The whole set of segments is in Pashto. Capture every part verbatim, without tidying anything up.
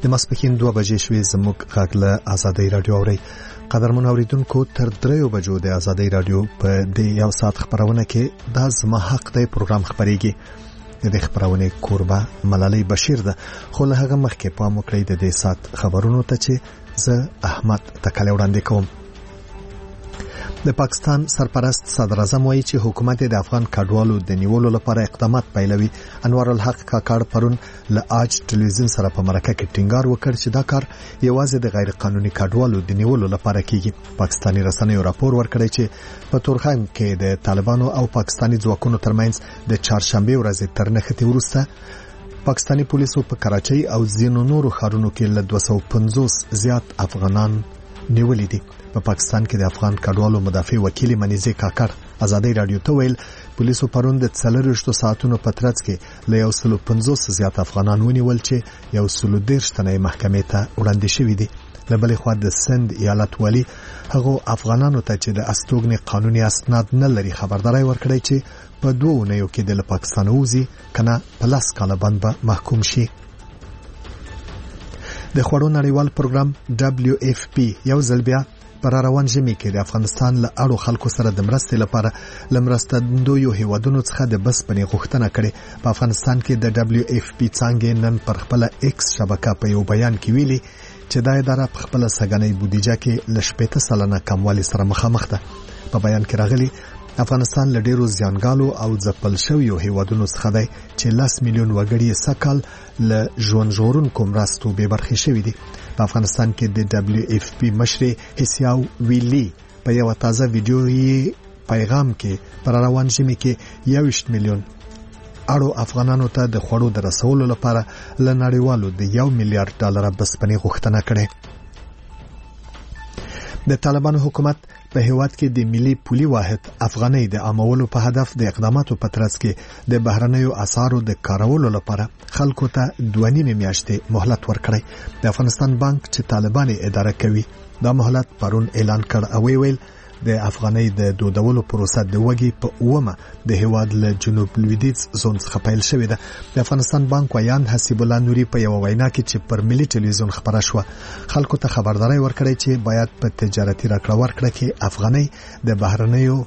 د ماسپښین دوه بجې شوې. زموږ غږ له آزادۍ رادیو اورئ. قدرمن اوریدونکو، تر دریو بجو د آزادۍ رادیو په د یو ساعت خبرونه کې دا زما حق دی پروګرام خبريږي. د خبرونه کوربه ملالۍ بشیر ده. خو له هغه مخکې پام وکړئ د دې ساعت خبرونو ته چې زه احمد تکاله وړاندې کوم. د پاکستان سرپرست صدر اعظم وایي چې حکومت د افغان کډوالو د نیولو لپاره اقدامات پیلوي. انوار الحق کاکړ پرون له آج ټلویزیون سره په مرکه کې ټینګار وکړ چې دا کار یوازې د غیر قانوني کډوالو د نیولو لپاره کیږي. پاکستاني رسنیو راپور ورکړی چې په تورخم کې د طالبانو او پاکستاني ځواکونو ترمنځ د چهارشنبه ورځې تر نښتې وروسته پاکستاني پولیسو په کراچۍ او ځینو نورو ښارونو کې له دوه سوه پنځوس زیات افغانان نیولې دي. په پاکستان کې د افغان کډوالو مدافع وکیل منیزه کاکړ آزادۍ رادیو ته ویل پولیسو پرون د څلرويشتو ساعتونو په ترڅ کې له یو سل پنځوس زیات افغانان ونیول چې یو سل دیرش تنه محکمې ته وړاندې شوې دي. له بلې خوا د سند ایالت والی هغه افغانانو ته چې د استوګنې قانوني اسناد نه لري خبرداري ورکړی چې په دوه اونیو کې د پاکستان وځي کنه په لاس کاله باندې محکوم شي. د خوړو نړیوال پروګرام دبليو اف پی یو ځل بیا پر روان ژمي کې د افغانستان له اړو خلکو سره د مرستې لپاره لمرستندویو هیوادونو څخه د بس پنې غوښتنه کړې. په افغانستان کې د دبليو اف پی څنګه نن پر خپل ایکس شبکه په یو بیان کې ویلي چې دا اداره په خپل سګنۍ بودیجه کې ل شپږ سلنه کموالی سره مخامخ ده. په بیان کې راغلي افغانستان له ډیرو زیانګالو او ځپل شویو هیوادونو څخه دی چې لس میلیون وګړي سکهال له ژوند ژغورونکو مرستو بې برخې شوي دي. په افغانستان کې د دبليو اف پی مشر حسیاو ویلی په یو تازه ویډیويي پیغام کې پر روان ژمي کې یوویشت میلیون اړو افغانانو ته د خوړو د رسولو لپاره له نړیوالو د یو میلیارډ ډالر بسپنې غوښتنه کړې. د طالبانو حکومت په هیواد کې د ملي پولي واحد افغانۍ د عامولو په هدف د اقداماتو په ترڅ کې د بهرنیو اسعارو د کارولو لپاره خلکو ته دوه نیمه میاشتې مهلت ورکړی. د افغانستان بانک چې طالبان اداره کوي دا مهلت پرون اعلان کړ او ویل د افغانۍ د دودولو پروسه د وګي په اومه د هیواد له جنوب لویدیځ زون څخه پیل شوې ده. د افغانستان بانک ویان حسیب الله نوري په یو وینا کې چې پر ملي ټلویزیون خبره شو خلکو ته خبرداري ورکړي چې باید په تجارتي راکړه ورکړه کې افغانۍ د بهرنیو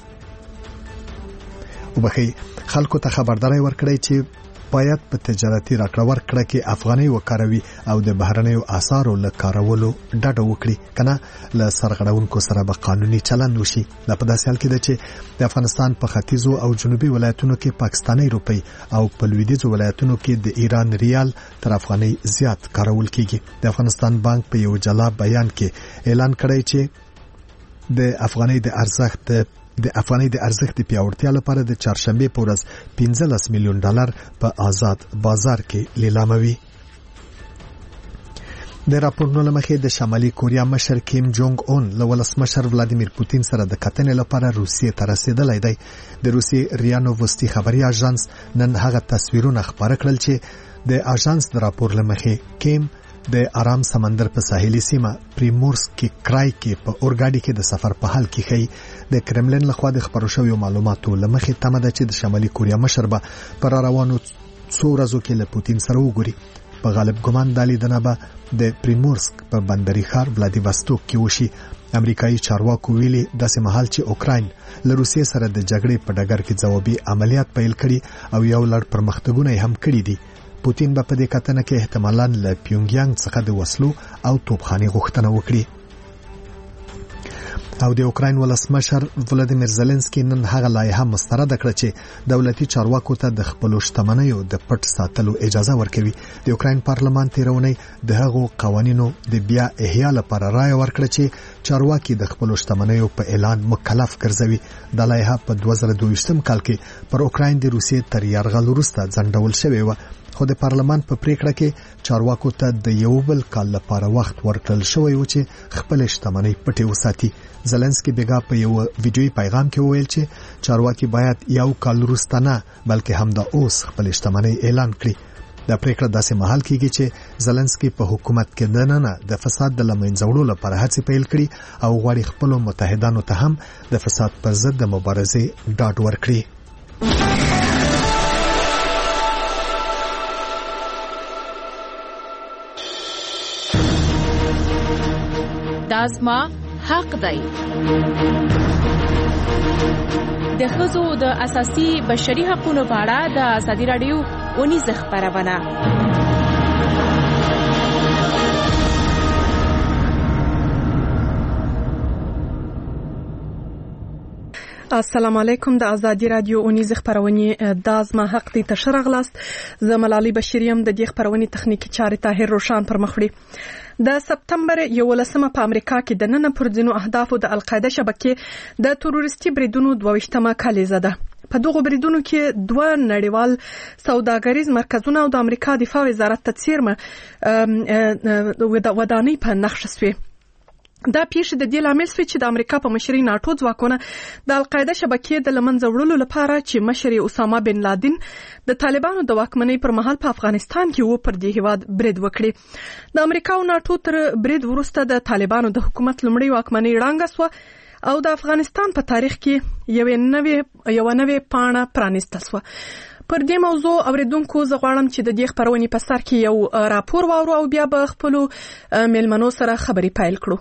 وبخي خلکو ته خبرداري ورکړي چې باید په تجارتي راکړه ورکړه کې افغانۍ وکاروي او د بهرنیو اسعارو له کارولو ډډه وکړي کنه له سرغړونکو سره به قانوني چلند وشي. دا په داسې حال کې ده چې د افغانستان په ختیځو او جنوبي ولایتونو کې پاکستاني روپی او په لویدیځو ولایتونو کې د ایران ریال تر افغانۍ زیات کارول کیږي. د افغانستان بانک په یو جلا بیان کې اعلان کړی چې د افغانۍ د ارزښت د افغانۍ د ارزښت د پیاوړتیا لپاره د چهارشنبه په ورځ پنځلس میلیون ډالر په آزاد بازار کې لیلاموي. د راپورونو لمخې د شمالي کوریا مشر کیم جونګ اون له ولسمشر ولادیمیر پوتین سره د کتنې لپاره روسیې ته رسیدلی دی. د روسیې ریا نووستي خبري اژانس نن هغه تصویرونه خپاره کړل چې د اژانس د راپور لمخې کیم د آرام سمندر په ساحلي سیمه پریمورسک کرای کې په اورګاډي کې د سفر په حال کې خي. د کرملین لخوا د خبرو شویو معلوماتو لمخې تمه ده چې د شمالي کوریا مشر به پر روانو څو ورځو کې له پوتین سره وګوري. په غالب ګمان د لیدنه به د پریمورسک په بندري ښار ولادیواستوک کې وشي. امریکایي چارواکو ویلي داسې مهال چې اوکراین له روسیې سره د جګړې په ډګر کې ځوابي عملیات پیل کړي او یو لړ پرمختګونه هم کړي دي. پوتین به په دې کتنه کې احتمالاً له پیونګیانګ څخه د وسلو او توپخانې غوښتنه وکړي. او د اوکراین ولسمشر ولادیمیر زيلنسکي نن هغه لایحه مسترد کړه چې دولتي چارواکو ته د خپل شتمنیو د پټ ساتلو اجازه ورکوي. د اوکراین پارلمان تیرونی د هغو قوانینو د بیا احیا لپاره رائے ورکړه چې چارواکي د خپل شتمنیو په اعلان مکلف ګرځوي. د لایحه په دوه زره دوه ویشتم کال کې پر اوکراین د روسیې تر یرغل وروسته ځنډول شوې و. خو د پارلمان په پریکړه کې چارواکو ته د یو بل کال لپاره وخت ورکړل شوی و چې خپل شتمنۍ پټې وساتي. زيلنسکي بیګا په یو ویډیوي پیغام کې وویل چې چارواکي باید یو کال وروسته نه بلکې همدا اوس خپل شتمنۍ اعلان کړي. دا پریکړه داسې مهال کېږي چې زيلنسکي په حکومت کې دننه د فساد د لمنځه وړلو لپاره هڅې پیل کړي او غواړي خپل متحدانو ته هم د فساد پر ضد د مبارزې ډاډ ورکړي. دا زما حق دی. د ښځو د اساسي بشري حقوقو په اړه د ازادي راډیو اونیزه خبرونه. السلام علیکم. د ازادي رادیو اونیزه خبرونه د ازما حق دي تشرغلاست. زه ملالي بشریم د دې خبرونه تخنیکی چارې طاهر روشان پر مخ وړي. د سپتمبر یولسمه په امریکا کې د نن پر ځینو اهدافو د القاعده شبکې د تروریستي بریدونو دوه کلیزه ده. په دغه بریدونو کې دوه نړیوال سوداګریز مرکزونه او د امریکا دفاع وزارت ته څیرمه ودانۍ په نقش شوي. دا پیښه د دې لامل شوه چې د امریکا په مشرۍ ناتو ځواکونه د القاعده شبکې د لمنځه وړلو لپاره چې مشر اسامه بن لادن د طالبانو د واکمنۍ پر مهال په افغانستان کې و پر دې هیواد برید وکړي. د امریکا او ناتو تر برید وروسته د طالبانو د حکومت لومړی واکمنۍ ړنګه شوه او د افغانستان په تاریخ کې یو نوې یو نوې پاڼه پرانیستل شوه. پر دې موضوع اوریدونکو زه غواړم چې د دې خبرونې په سر کې یو راپور واورو او بیا به خپل میلمنو سره خبرې پیل کړو.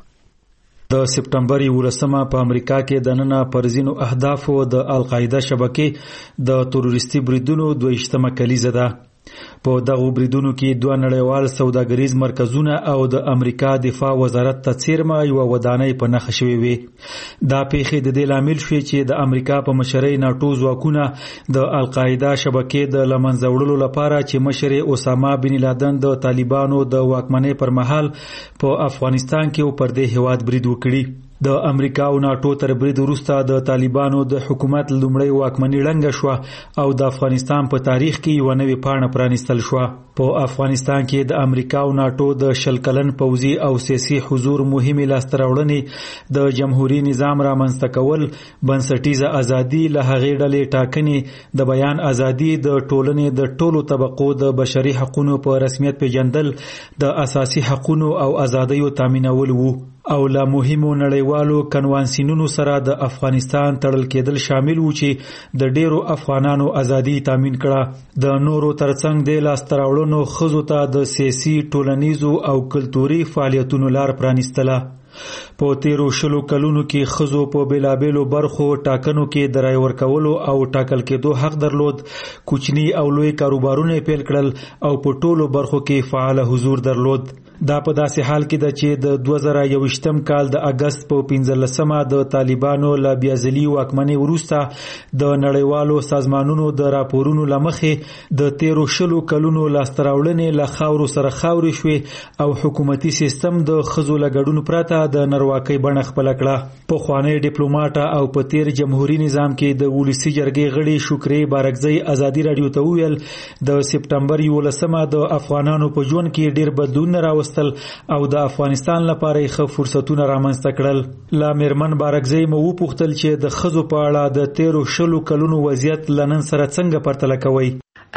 د سپتمبر یولسمه په امریکا کې د نن پر ځینو اهدافو د القاعده شبکې د تروریستي بریدونو دوه کلیزه ده. په دغه بریدونو کې دوه نړیوال سوداګریز مرکزونه او د امریکا دفاع وزارت ته څیرمه یو ودانۍ په نښه شوې وي. دا پیښې د دې لامل شوې چې د امریکا په مشرۍ ناتو ځواکونه د القاعده شبکې د لمنځه وړلو لپاره چې مشر اسامه بن لادن د طالبانو د واکمنۍ پر مهال په افغانستان کې پر دې هیواد برید وکړي. د امریکا او ناتو تر برید وروسته د طالبانو د حکومت لومړی واکمنۍ ړنګه شوه او د افغانستان په تاریخ کې یو نوې پاڼه پرانیستل شوه. په افغانستان کې د امریکا او ناتو د شل کلن پوځي او سیاسي حضور مهمه لاسته راوړنې د جمهوریت نظام رامنځته کول، بنسټیزه ازادي، له هغې ډلې ټاکنې، د بیان ازادي، د ټولنې د ټولو طبقو د بشري حقوقو په رسمیت پیژندل، د اساسي حقوقو او ازادیو تامینول وو او له مهمو نړیوالو کنوانسیونونو سره د افغانستان تړل کېدل شامل وو چې د ډیرو افغانانو ازادي تامین کړه. د نورو ترڅنګ د لاسته راوړنو ښځو ته د سیاسي، ټولنیزو او کلتوري فعالیتونو لار پرانیستله. په تیرو شلو کلونو کې ښځو په بیلابیلو برخو ټاکنو کې د رای ورکولو او ټاکل کېدو حق درلود. کوچني او لوی کاروبارونه پیل کړل او په ټولو برخو کې فعال حضور درلود. دا په داسې حال کې ده چې د دوه زره یوویشتم کال د اگست په پنځلسمه د طالبانو له بیازلي واکمنۍ وروسته د نړیوالو سازمانونو د راپورونو له مخې د تیرو شلو کلونو لاسته راوړنې له خاورو سره خاورې شوې او حکومتي سیستم د ښځو له ګډون پرته د نارواکۍ بڼه خپله کړه. پخوانی ډیپلوماټه او په تیر جمهوریت نظام کې د ولسي جرګې غړي شکري بارکزی ازادي رادیو ته وویل د سپتمبر یولسمه د افغانانو په ژوند کې ډیر بدلون راوستل او د افغانستان لپاره ښه فرصتونه رامنځته کړل. لا میرمن بارکزی مو وپوښتل چې د ښځو په اړه د تیرو شلو کلونو وضعیت لنن سره څنګه پرتله کوي؟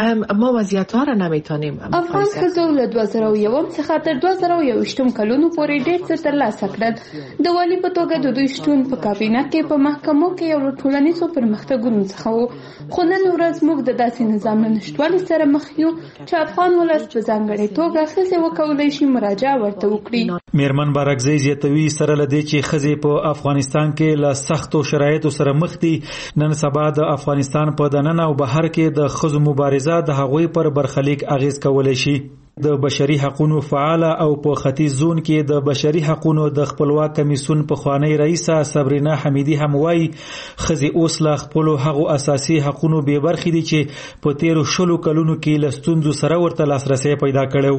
ما وضعیت ها را نمیتونیم. افغان ښځو له دوه زره یو څخه تر دوه زره یوویشتم کلونو پورې ډېر څه ترلاسه کړل. د والي په توګه د دوی شتون په کابینه کې په محکمو کې یو له ټولنیزو پرمختګونو څخه و. خو نن ورځ موږ د داسې نظام له نشتوالي سره مخ یو چې افغان ولس په ځانګړې توګه ښځې وکولای شي مراجعه ورته وکړي. میرمن بارکزی زیاتوي سره لدې چې ښځې په افغانستان کې له سختو شرایطو سره مخ دي. نن سبا د افغانستان په دننه او بهر کې د ښځو مبارزه د هغوی پر برخلیک اغیز کولای شي. د بشري حقوقو فعال او په ختیځ زون کې د بشري حقوقو د خپلواک کمیسیون په خوانی رئیسه صبرینا حمیدی هم وایي ښځې اوس لا خپل هغو اساسي حقوقو به برخې دي چې په تیرو شلو کلونو کې لستونزو سره ورته لاسرسي پیدا کړو.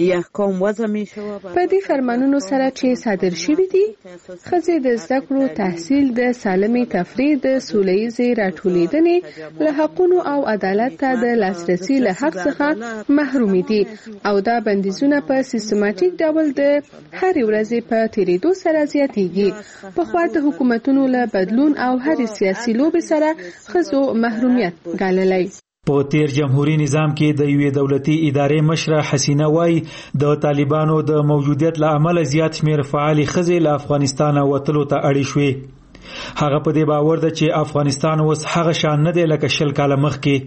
په دې فرمانونو سره چې صادر شوي دي ښځې د زده کړو، تحصیل، د سالمې تفریح، د سوله‌ییزې راټولېدنې له حقوقو او عدالت ته د لاسرسي له حق څخه محروم دي او دا بندیزونه په سیستماتیک ډول د هر ورځې په تیریدو سره زیاتېږي. په خوا د حکومتونو له بدلون او هر سیاسي لوبې سره ښځو محرومیت ګاللی. په تیر جمهوریت نظام کې د یوې دولتي ادارې مشره حسینه وای د طالبانو د موجودیت له امله زیات شمیر فعال ښځې له افغانستان وتلو ته اړ شوې. هغه په دې باور ده چې افغانستان اوس هغه شان نه دی لکه شل کاله مخکې.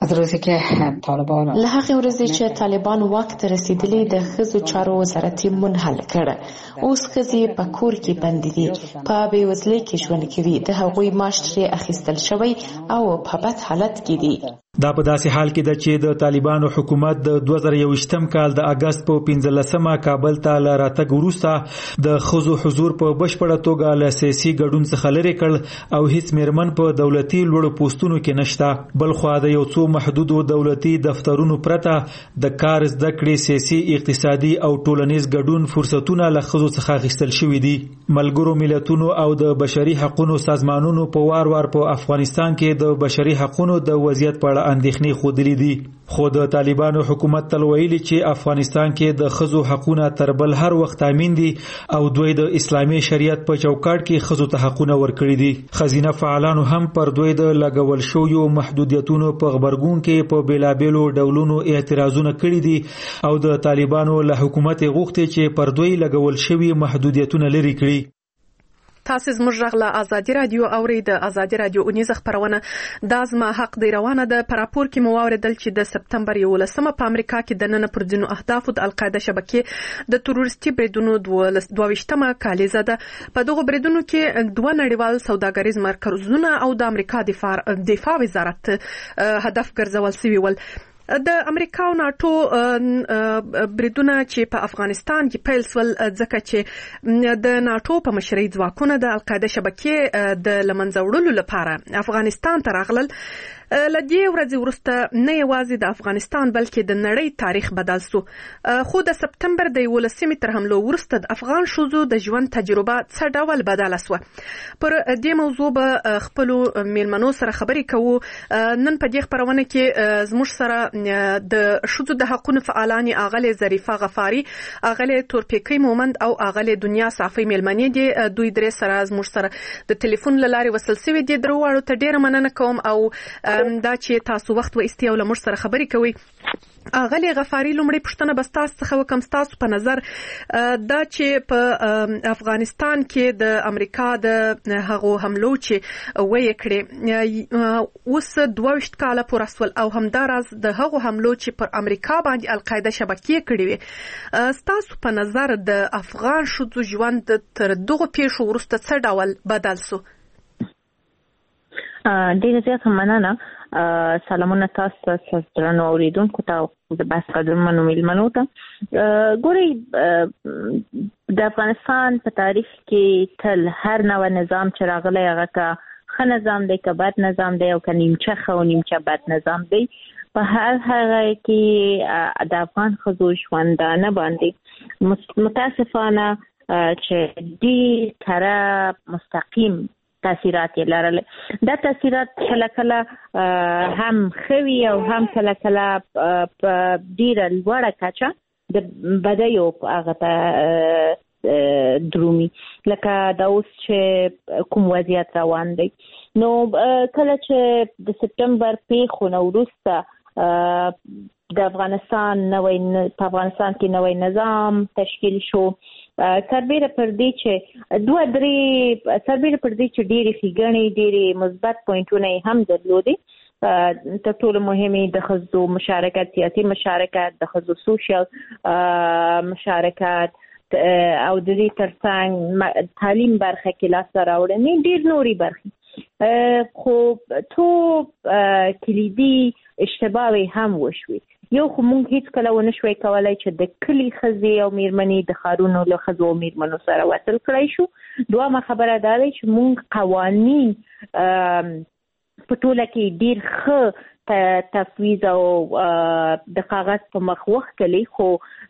از روزی که طالبان له هغه ورځې چې طالبان واک ته رسیدلي د ښځو چارو وزارت یې منحل کړ. اوس ښځې په کور کې بندي دي، په بېوزلۍ کې ژوند کوي، د هغوی معاش ترې اخیستل شوی او په بد حالت کې دي. دا په داسې حال کې ده چې د طالبانو حکومت د دوه زره یوویشتم کال د اگست په پنځلسمه کابل ته له راتګ وروسته د ښځو حضور په بشپړه توګه له سیاسي ګډون څخه لرې کړ او هیڅ میرمن په دولتي لوړو پوسټونو کې نشته. بلخوا د یو څو محدودو دولتي دفترونو پرته د کار زده کړې، سیاسي، اقتصادي او ټولنیز ګډون فرصتونه له ښځو څخه اخیستل شوي دي. ملګرو ملتونو او د بشري حقوقو سازمانونو په وار وار په افغانستان کې د بشري حقوقو د وضعیت په اړه اندېښنې خوده دي. خو د طالبانو حکومت تل ویلي چې افغانستان کې د ښځو حقوقونه تر بل هر وخت تامین دي او دوی د اسلامي شریعت په چوکاټ کې ښځو ته حقوقونه ورکړي دي. ښځینه فعالانو هم پر دوی د لګول شویو محدودیتونو په غبرګون کې په بیلابیلو ډولونو اعتراضونه کړي دي او د طالبانو له حکومت غوښتي چې پر دوی لګول شوی محدودیتونه لري کړي. تاسو زموږ غږ له ازادي رادیو اوري. د ازادي رادیو اونیزه خبرونه د ازما حق دی روانه ده. پر راپور کې مو اوریدل چې د سپتمبر یولسمه په امریکا کې د نن پر ځینو اهدافو د القاعده شبکې د تروریستي بریدونو دوه ویشتمه کالیزه ده. په دغه بریدونو کې دوه نړیوال سوداګریز مرکزونه او د امریکا دفاع دفاع وزارت هدف ګرځول شوي ول. د امریکا او ناتو بریدونه چې په افغانستان کې پیل شول ځکه چې د ناتو په مشرۍ ځواکونه د القاعده شبکې د لمنځه وړلو لپاره افغانستان ته راغلل. لدې ورځې وروسته نه یوازې د افغانستان بلکې د نړۍ تاریخ بدل شو. خو د سپتمبر د یولسمې تر حملو وروسته د افغان ښځو د ژوند تجربه څه ډول بدله شوه. پر دې موضوع به خپلو میلمنو سره خبرې کوو. نن په دې خپرونه کې زموږ سره د ښځو د حقوقو فعالان اغلې ظریفه غفاری، اغلې تورپیکۍ مومند او اغلې دنیا صافی میلمنې دي. دوی درې سره زموږ سره د ټلیفون له لارې وصل شوي دي. درواړو ته ډیره مننه کوم او دا چې تاسو وخت و استی او له موږ سره خبرې کوي. اغلې غفاری لومړی پوښتنه به ستاسو څخه وکم، ستاسو په نظر دا چې په افغانستان کې د امریکا د هغو حملو چې ویې کړې اوس دوه ویشت کاله پوره شول او همداراز د هغو حملو چې پر امریکا باندې القاعده شبکې کړې وې، ستاسو په نظر د افغان ښځو ژوند تر دغو پیښو وروسته څه ډول بدل شو؟ ډیره زیاته مننه. سلامونه تاسو ته درنو اوریدونکو ته د بس قدرمنو میلمنو ته. ګورئ د افغانستان په تاریخ کې تل هر نوع نظام چې راغلی هغه که ښه نظام دی که بد نظام دی او که نیمچه ښه او نیمچه بد نظام دی، په هر هغه کې د افغان ښځو ژوندانه باندې متاسفانه چې ډېر کره مستقیم تاثیرات یې لرل. دا تاثیرات کله کله هم خوي او هم کله کله په ډیره لوړه کچه د بدیو هغه ته درومي، لکه دا اوس چې کوم وضعیت روان دی. نو کله چې د سپتمبر پیښو نه وروسته د افغانستان نوې په افغانستان کې نوې نظام تشکیل شو، سربیره پر دې چې دوه درې سربیره پر دې چې ډېرې ښېګڼې ډېرې مثبت پوینټونه یې هم درلودې. تر ټولو مهمې د ښځو مشارکت، سیاسي مشارکت، د ښځو سوشل مشارکت او د دې ترڅنګ تعلیم برخه کې لاسته راوړنې ډېر نورې برخې، خو تو کلیدي اشتباهي هم وشوي. یو خو موږ هیڅ کله ونه شوی کولی چې د کلي ښځې او میرمنې د ښارونو له ښځو او میرمنو سره وصل کړی شو. دویمه خبره دا دی چې موږ قوانین په ټوله کې ډېر ښه تفویض او د کاغذ په مخ وښکلي، خو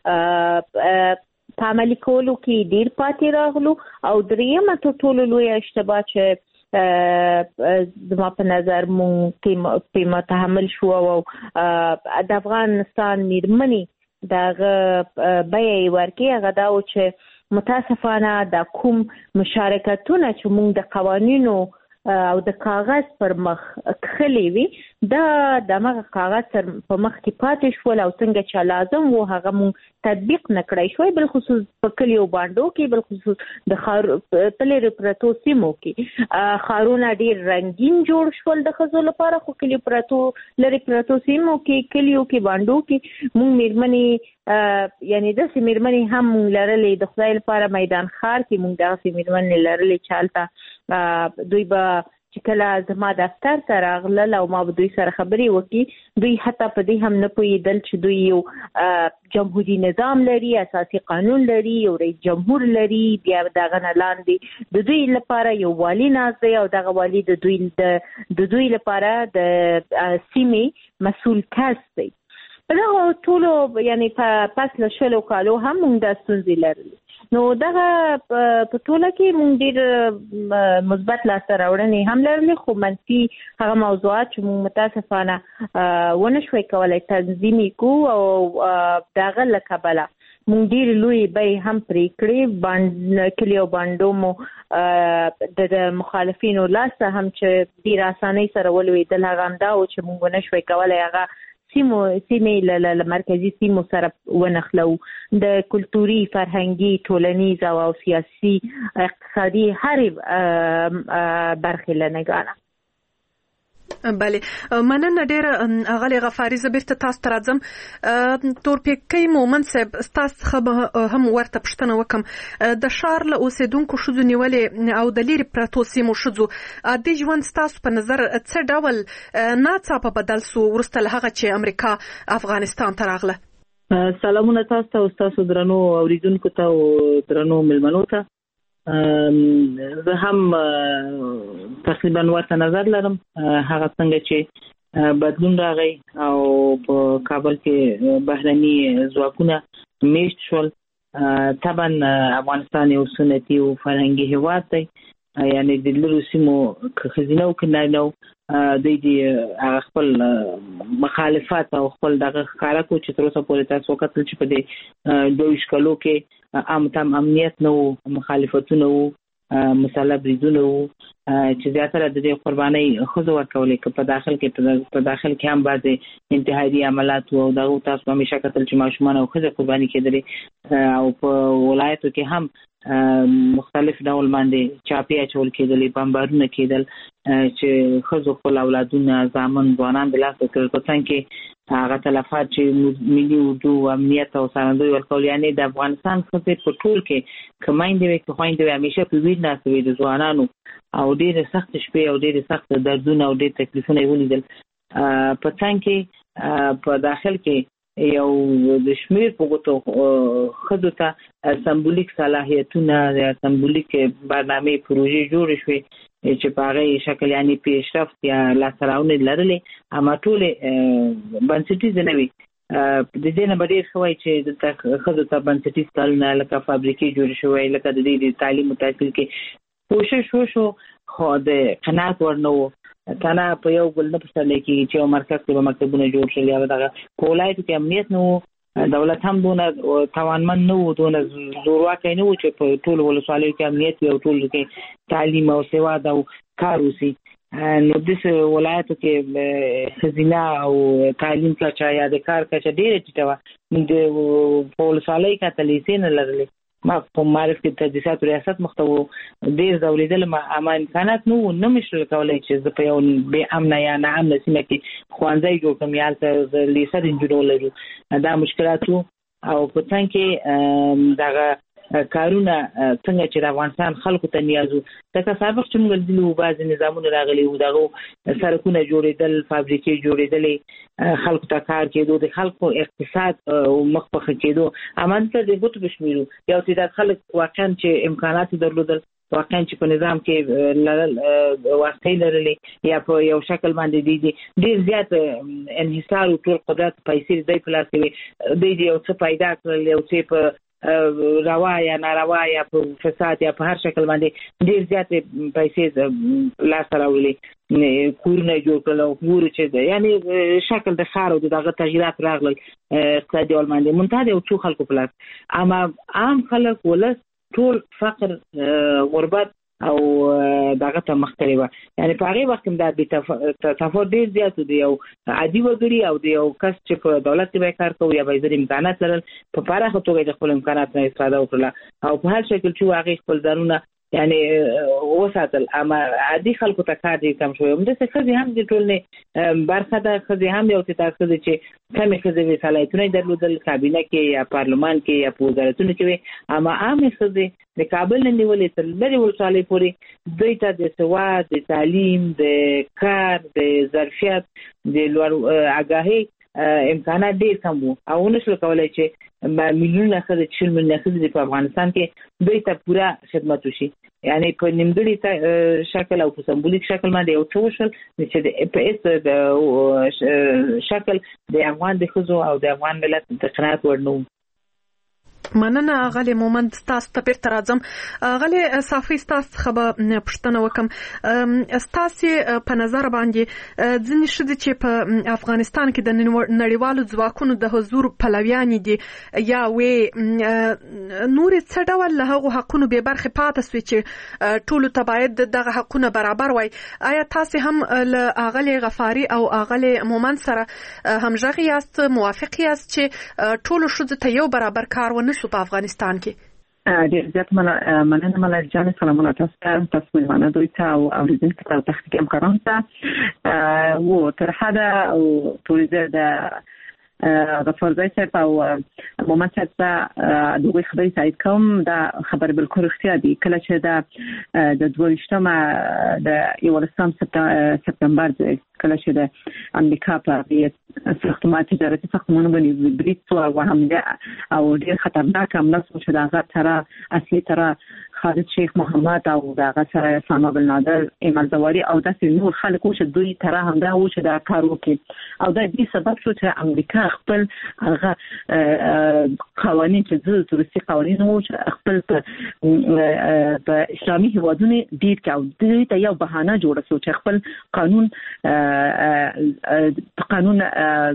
په عملي کولو کې ډېر پاتې راغلو. او درېیمه تر ټولو لویه اشتباه چې زما په نظر مونږ په متحمل شو او د افغانستان میرمنې دغه بیه یې ورکړې، هغه دا و چې متاسفانه د کوم مشارکتونه چې مونږ د قوانینو او د کاغذ پر مخ خلې وي دا دغه کاغذ تر په مخ کې پاتې شول او څنګه چې لازم وو هغه مونږ تطبیق نکړای شوی بل خصوص په کلیو باندو کې بل خصوص د خار تلې پرتو سیمو کې خارونه ډیر رنگین جوړ شول د خزو لپاره خو کلیو پرتو لري پرتو سیمو کې کلیو کې باندو کې مونږ میرمنې یعنی د سیمرمنې هم لرلې د خدای لپاره میدان خار کې مونږ د سیمرمنې لرلې چالتا دوی به چې کله زما دفتر ته راغلل او ما به دوی سره خبرې وکړي دوی حتی په دې هم نه پوهېدل چې دوی یو جمهوري نظام لري اساسي قانون لري یو رئیس جمهور لري بیا دغه نه لاندې د دوی لپاره یو والي ناست دی او دغه والي د دوی د دوی لپاره د سیمې مسؤل کس دی دغه ټولو یعنی په پس له شلو کالو هم موږ د ستونزې لرلې نو دغه په ټوله کې موږ ډېر مثبت لاسته راوړنې هم لرلې خو منفي هغه موضوعات چې موږ متاسفانه ونه شوی کولی تنظیم کړو او دغه له کبله موږ ډېرې لویې بیې هم پرې کړې کلیو بانډو مو د مخالفینو لاسته هم چې ډېر اسانۍ سره ولوېدل هغه همدا و چې موږ ونه شوی کولی هغه سیمو سیمې له مرکزي سیمو سره ونخلو د کلتوري فرهنګي ټولنیز او سیاسي اقتصادي هرې برخې لنګانه بله مننه ډېره اغلې غفاري زه بیرته تاسو ته راځم تورپیکۍ مومن صاحب ستاسو څخه هم ورته پوښتنه وکړم د ښار له اوسېدونکو ښځو نیولې او د لرې پرتو سیمو ښځو عادي ژوند ستاسو په نظر څه ډول ناڅاپه بدل سو وروسته له هغه چې امریکا افغانستان ته راغله سلامونه تاسو ته او ستاسو درنو اوریدونکو ته او درنو مېلمنو ته زه هم تقریبا ورته نظر لرم هغه څنګه چې بدلون راغی او په کابل کې بهرني ځواکونه میشت شول طبعا افغانستان یو سنتي او فرهنګي هیواد دی یعنی د لرو سیمو خزینه او کناینو د دې هغه خپل مخالفت او خپل دغه ښکارا کو چې تر اوسه پورې تاسو وکړل چې په دې دوه شکلو کې عام تام امنیت نو مخالفتونه وو مسله بریدونه وو چې زیاتره د دې قرباني خزو ورکولې که په داخل کې په داخل کې هم بعضې انتحاري عملات وو دغه تاسو همیشه کتل چې ماشومان او خزه قرباني کېدلې او په ولایتو کې هم مختلف ډول باندې چاپی اچول کېدلې بمبارونه کېدل چې خزو خپل اولادونه زامن ځوانان د لاس کړل په څنګه کې هغه تلفات چې ملي اردو امنیت او سرندوی ورکول یعنی د افغانستان خصوصي په ټول کې کمایندې وي که خويندې همیشه په ویر ناسوي د ځوانانو او ډېر سخت شپې او ډېر سخت دردونه او ډېر تکلیفونه ولیدل په څنګه کې په داخل کې یو د شمیر په غوتو خدو ته سمبولیک صلاحیتونه یا سمبولیک برنامه پروژې جوړ شوې چې په هغه شکل یعنی پیشرفت یا لاسراونه لرلې اما ټول بنسټیز نه وي د دې نه بډیر شوی چې د خدو ته بنسټیز کارونه لکه فابریکې جوړ شوې لکه د دې تعلیم او تحصیل کې کوشش وشو خو د قناعت ورنو تانا په یو بل نه پښتل کې چې یو مرکز کې مکتبونه جوړ شول یا دغه کولایت کې امنیت نو دولت هم دونه توانمن نو دونه زورواکي نو چې په ټول ولسوالیو کې امنیت او ټول کې تعلیم او سوا دا کار وسی نو د څه ولایتو کې خزینه او تعلیم کچا یا د کار کچا ډیره ټیټه د ولسوالۍ کې تلیسین لرلې ما په معرف کې تدریسات ریاست مختو ډیر ډولېدل ما اما امکانات نو نه مشل کولای چې د په یو به امن یا نه امن سیمه کې خوانځي جوړ کوم یالته لیسر انجنیرولو دا مشکلات او په څنګه کې دغه کارونه څنګه چې د افغانستان خلکو ته نیازو دا سابق چې موږ دلو بعض نظامونه راغلي وو دغه سرکونه جوړېدل فابریکې جوړېدل خلکو ته کار کېدو د خلکو اقتصاد مخ په کېدو امانته د بوت بشمیرو یو چې خلک واقعا چې امکانات درلودل واقعا چې په نظام کې لرل واسطې لرلې یا په یو شکل باندې دي ډیر زیات انحصار او ټول قدرت پیسې د پلاس کې د یو څه پیدا کړل یو څه په روا یا ناروا یا په فساد یا په هر شکل باندې ډیر زیات پیسې لاس راوړلې کورونه جوړ کړل او کور چې یعنی شکل د خار او دغه تغیرات راغلل اقتصادي ول باندې منتهى او څو خلکو پلاس اما عام خلک ولس ټول فقر غربت او دغه ته مخ کړی و یعنی په هغه وخت کې دا تفاوت ډیر زیات دی او عادي وګړي او د یو کس چې په دولت کې کار کوي یا به زر امکانات لرل په پاره توګه د خپل امکانات نه استفاده وکړه او په هر شکل چې هغه خپل ځانونه یعنی وساتل اما عادي خلکو ته کار دي کم شوی هم د څه خزي هم د ټولنې برخه ده خزي هم یو څه تاسو چې کمی خزي وی صلاحیتونه درلودل کابینه کې یا پارلمان کې یا په وزارتونو کې اما عام خزي د کابل نه نیولې تل لري ولسوالۍ پورې دوی ته د سواد د تعلیم د کار د ظرفیت د لوړ آگاهی امکانات ډیر کم وو او نشو کولای چې میلیونه خلک چې میلیونه خلک په افغانستان کې دوی ته پورا خدمت وشي یعنی په نیمګړي شکل او په سمبولیک شکل باندې یو څه وشل چې د په اس د شکل د افغان د خزو او د افغان ملت د قناعت ورنو مننه غلې مومند تاسو ته پیر ترازم غلې صافي تاسو خبر پښتنه وکم تاسو په نظر باندې ځینې شې چې په افغانستان کې د نړیوالو ځواکونو د حضور پلویان دي یا وې نور څه ډول له هغه حقونو به برخه پاتې سوي چې ټول ته باید دغه حقونه برابر وای آیا تاسو هم له غلې غفاری او غلې مومند سره همغږی یاست موافق یاست چې ټول شذ ته یو برابر کار ونه په افغانستان کې ډیر زیات مننه ملک جان سلامونه تاسو ته تاسو مېلمانه دوی ته او اوریدونکو ته تحقیق همکارانو ته و تر حدا او ټول د غفور زای صاحب او مومند صاحب ته دوی خبرې تایید کوم دا خبر بالکل اختیار دي کله چې دا د دویشتمه د یولسم سپتامبر کله چې د امریکا په ساختمان تجارتي ساختمانونو باندې بریټ او حمله او ډیر خطرناک حمله شو دا غا تر اصلي تر خالد شیخ محمد او دغه سره ساما بن نادر ایمل زواری او داسې نور خلک چې دوی تر همدا و چې دا کار وکړي او دا دې سبب شو چې امریکا خپل هغه قوانين چې د تورستي قوانين وو چې خپل په اسلامي هیوادونو ډیر کاو دوی ته یو بهانه جوړه شو چې خپل قانون قانون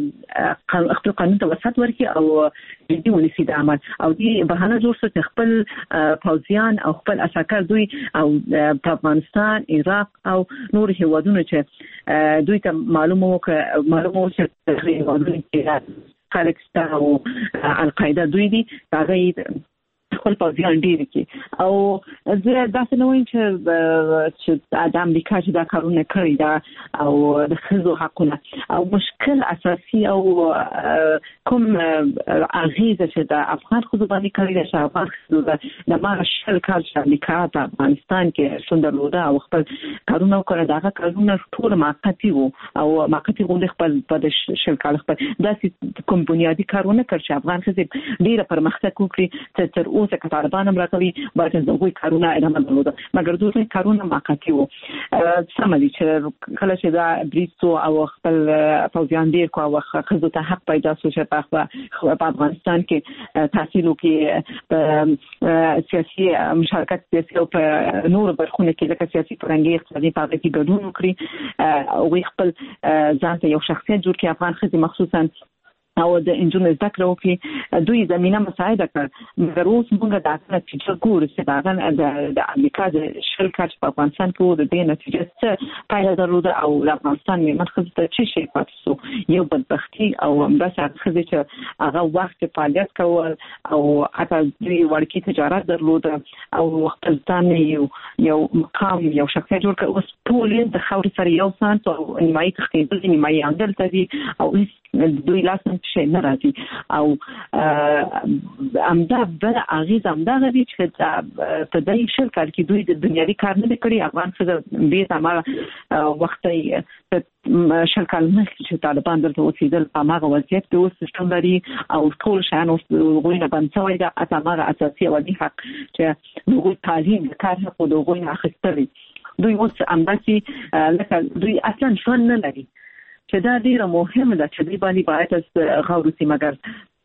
خپل قانون ته وسط ورکړي او دې ونسي د عمل او دې بهانه جوړ شو چې خپل پوځیان او خپل اساکر دوی او په افغانستان عراق او نور هیوادونو چې دوی ته معلومه وکړه معلومه وکړه چې هیوادونو کې خلک ستاسو او القاعده دوی دي هغه خپل پوځیان ډیر کی او زه داسې نه وایم چې چې د امریکا چې دا کارونه کړی دا او د خزو حقونه او مشکل اساسي او کوم اغیزه چې د افغان خزو باندې کړی دا چې افغان خزو د مارشل کار چې امریکا په افغانستان کې څنګه او خپل کارونه وکړه دا کارونه ټول موقتی وو او موقتی غونډه خپل په شل کال خپل داسې کوم بنیادی کارونه کړ چې افغان خزو ډیره پرمختګ وکړي تر اوسه که طالبان هم راکوي باید زغوی کارونه ادامه درلوده مګر دوی کارونه موقتی وو سمدي چې کله چې دا بریټو او خپل پوځیان ډیر کو او خزو ته حق پیدا شو چې په افغانستان کې تحصیل وکړي په سیاسي مشارکت سیاسي او په نور برخونه کې لکه سیاسي فرهنګي اقتصادي په اړه کې ګډون وکړي او خپل ځان ته یو شخصیت جوړ کړي افغان خزي مخصوصا او د انجونر ذکر وکړي دوی زمينه مساعده کړ مګر اوس موږ د نتیجه ګورو چې دا د امریکا د شل کال په افغانستان کې د دې نتیجه څه پایله درلوده او د افغانستان مخکې ته چې شي پاتې یو بدبختی او بس هغه چې هغه وخت فعالیت کول او حتی دوی ورکی تجارت درلوده او خپل ځان یو یو مقام یو شخصیت جوړ کړ اوس ټول د خاور سره یو سانت او نیمایي تختیدل نیمایي اندل تدي او دوی لاسن شي نه راځي او امدا بل اغیز امدا غوي چې په دای شل کال کې دوی د دنیوي کار نه کړی افغان څخه به تمام وخت یې شل کال مخکې چې طالبان دلته اوسېدل په هغه وضعیت کې اوس سیستم لري او ټول شان اوس غوښنه بنځوي د اتمه اساسي او د حق چې موږ تعلیم کار حق د غوښنه اخیستل دوی اوس امباسي لکه دوی اصلا شون نه لري چې دا ډیره مهمه ده چې دوی باندې باید غور وشي مګر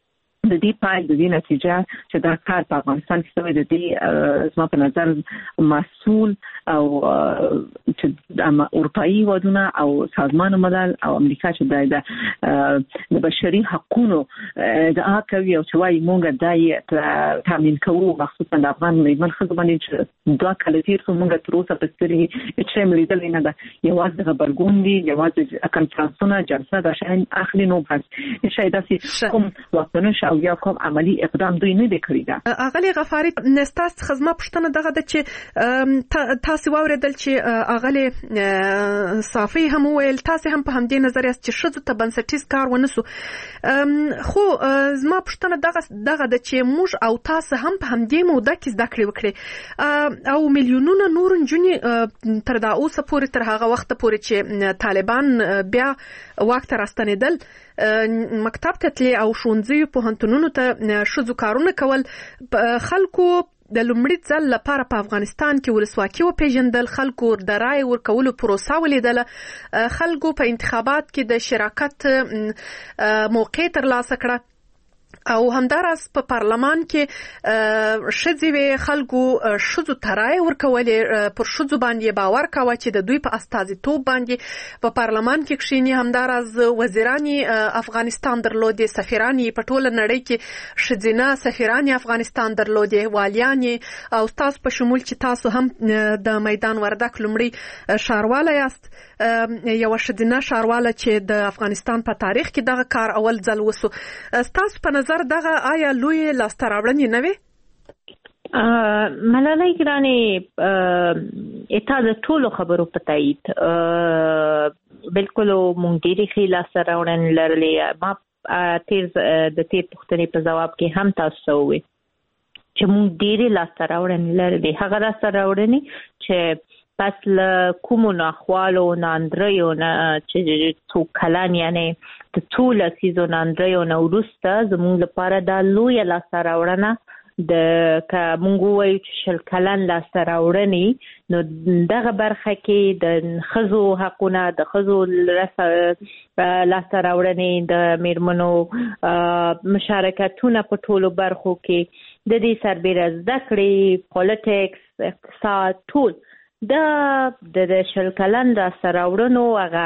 د دې پای د دې نتیجه چې دا کار په افغانستان کې شوی د دې زما په نظر مسؤل او چې د اروپאי ودونه او سازمان ملل او امریکا چې د بشري حقوقو د اکوي او چې وايي مونږ دای تامین کوو مخصوصا د افغان میرمن خزو باندې چې دوه کله تیر څو مونږ تر اوسه په ستري چې مریدل نه ده یوازې د خبرګون دي یوازې کنفرانسونه جلسه د شاین اخلي نو بس شاید داسې کوم واکنش او یا کوم عملی اقدام دوی نه دی کړی دا. اغلی غفاری نستاس خدمت پښتنه دغه د چې تاسو واوریدل چې اغلی صافي هم ویل تاسو هم په همدې نظر یاست چې شذ ته بنسټیز کار ونسو خو زما پښتنه دغه دغه د چې موږ او تاسو هم په همدې موده کې زده کړې وکړي او میلیونونه نور نجونې تر دا اوسه پورې تر هغه وخت پورې چې طالبان بیا واک ته راستنیدل مکتب ته تللی او ښوونځیو پوهنتونونو ته ښځو کارونه کول خلکو د لومړي ځل لپاره په افغانستان کې ولسواکي وپیژندل خلکو د رای ورکولو پروسه ولیدله خلکو په انتخابات کې د شراکت موقع ترلاسه کړه او همداراز په پارلمان کې شذوي خلکو شذو ترای ورکولې پر شذو باندې باور کاوه چې د دوی په استازیتوب باندې په پارلمان کې کښینی همداراز وزیرانی افغانستان درلودې سفیرانی په ټوله نړۍ کې شذینه سفیرانی افغانستان درلودې والیانی او تاسو په شمول چې تاسو هم د میدان وردک لومړی شارواله یاست یو شذینه شارواله چې د افغانستان په تاریخ کې دغه کار اول ځل وسو تاسو په نظر دغه آیا لوی لاسته راوړنې نه وي؟ ملالۍ ګرانې اته د ټولو خبرو په تایید بالکل مونږ ډېرې ښې لاسته راوړنې لرلې ما تیر د تیر پوښتنې په ځواب کې هم تاسو وویل چې مونږ ډېرې لاسته راوړنې لرلې هغه لاسته راوړنې چې پس له کومو ناخوالو ناندریو نه چې څو کلن یعنې د څو لسیزو ناندریو نه وروسته زموږ لپاره دا لویه لاسته راوړنه د که مونږ ووایو چې شل کلن لاسته راوړنې نو دغه برخه کې د ښځو حقونه د ښځو لاسته راوړنې د میرمنو مشارکتونه په ټولو برخو کې د دې سربیره زده کړې پولیټکس اقتصاد ټول دا د شل کلن لاسته راوړنو هغه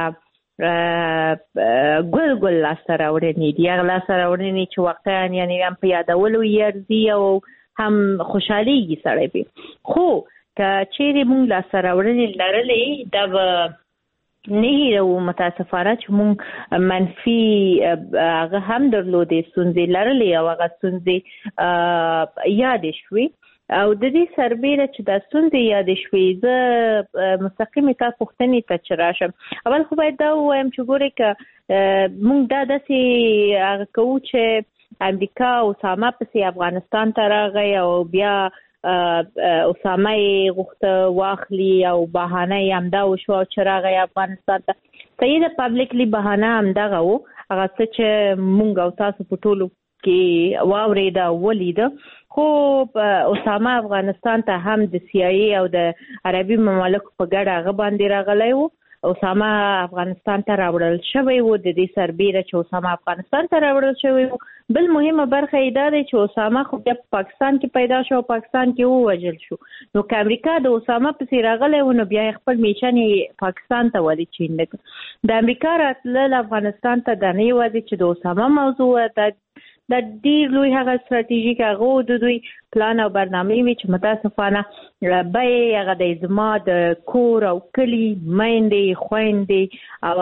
ګل ګل لاسته راوړنې دي هغه لاسته راوړنې چې واقعا یعنې هم په یادولو یې ارزي او هم خوشحالېږي سړی پې خو که چیرې مونږ لاسته راوړنې لرلې دا به نه هیرو متاسفانه چې مونږ منفي هغه هم درلودې ستونزې لرلې او هغه ستونزې یادې شوې او د دې سربیره چې د ستونزې یادې شوې زه مستقیمې تا پوښتنې ته چې راشم اول خو باید دا ووایم چې ګورئ که مونږ دا داسې هغه کوو چې امریکا اسامه پسې افغانستان ته راغی او بیا اسامه یې غوښته واخلي او بهانه یې همدا وشوه چې راغی افغانستان ته صحیح ده پبلیکلی بهانه همدغه و هغه څه چې مونږ او تاسو په ټولو کې واورېده او ولیده خو اسامه افغانستان ته هم د سی آی ای او د عربي ممالکو په ګډه هغه باندې راغلی و اسامه افغانستان ته راوړل شوی و د دې سربیره چې اسامه افغانستان ته راوړل شوی و بل مهمه برخه یې دا دی چې اسامه خو بیا په پاکستان کې پیدا شو او پاکستان کې ووژل شو نو که امریکا د اسامه پسې راغلی و نو بیا خپل میشن یې پاکستان ته ولې چین نه کړ د امریکا راتلل افغانستان ته دا نه یوازې چې د اسامه موضوع ده دا ډېر لوی هغه ستراتیژیک هغه د دوی پلان او برنامه وي چې متاسفانه به هغه د زما د کور او کلی میندې خویندې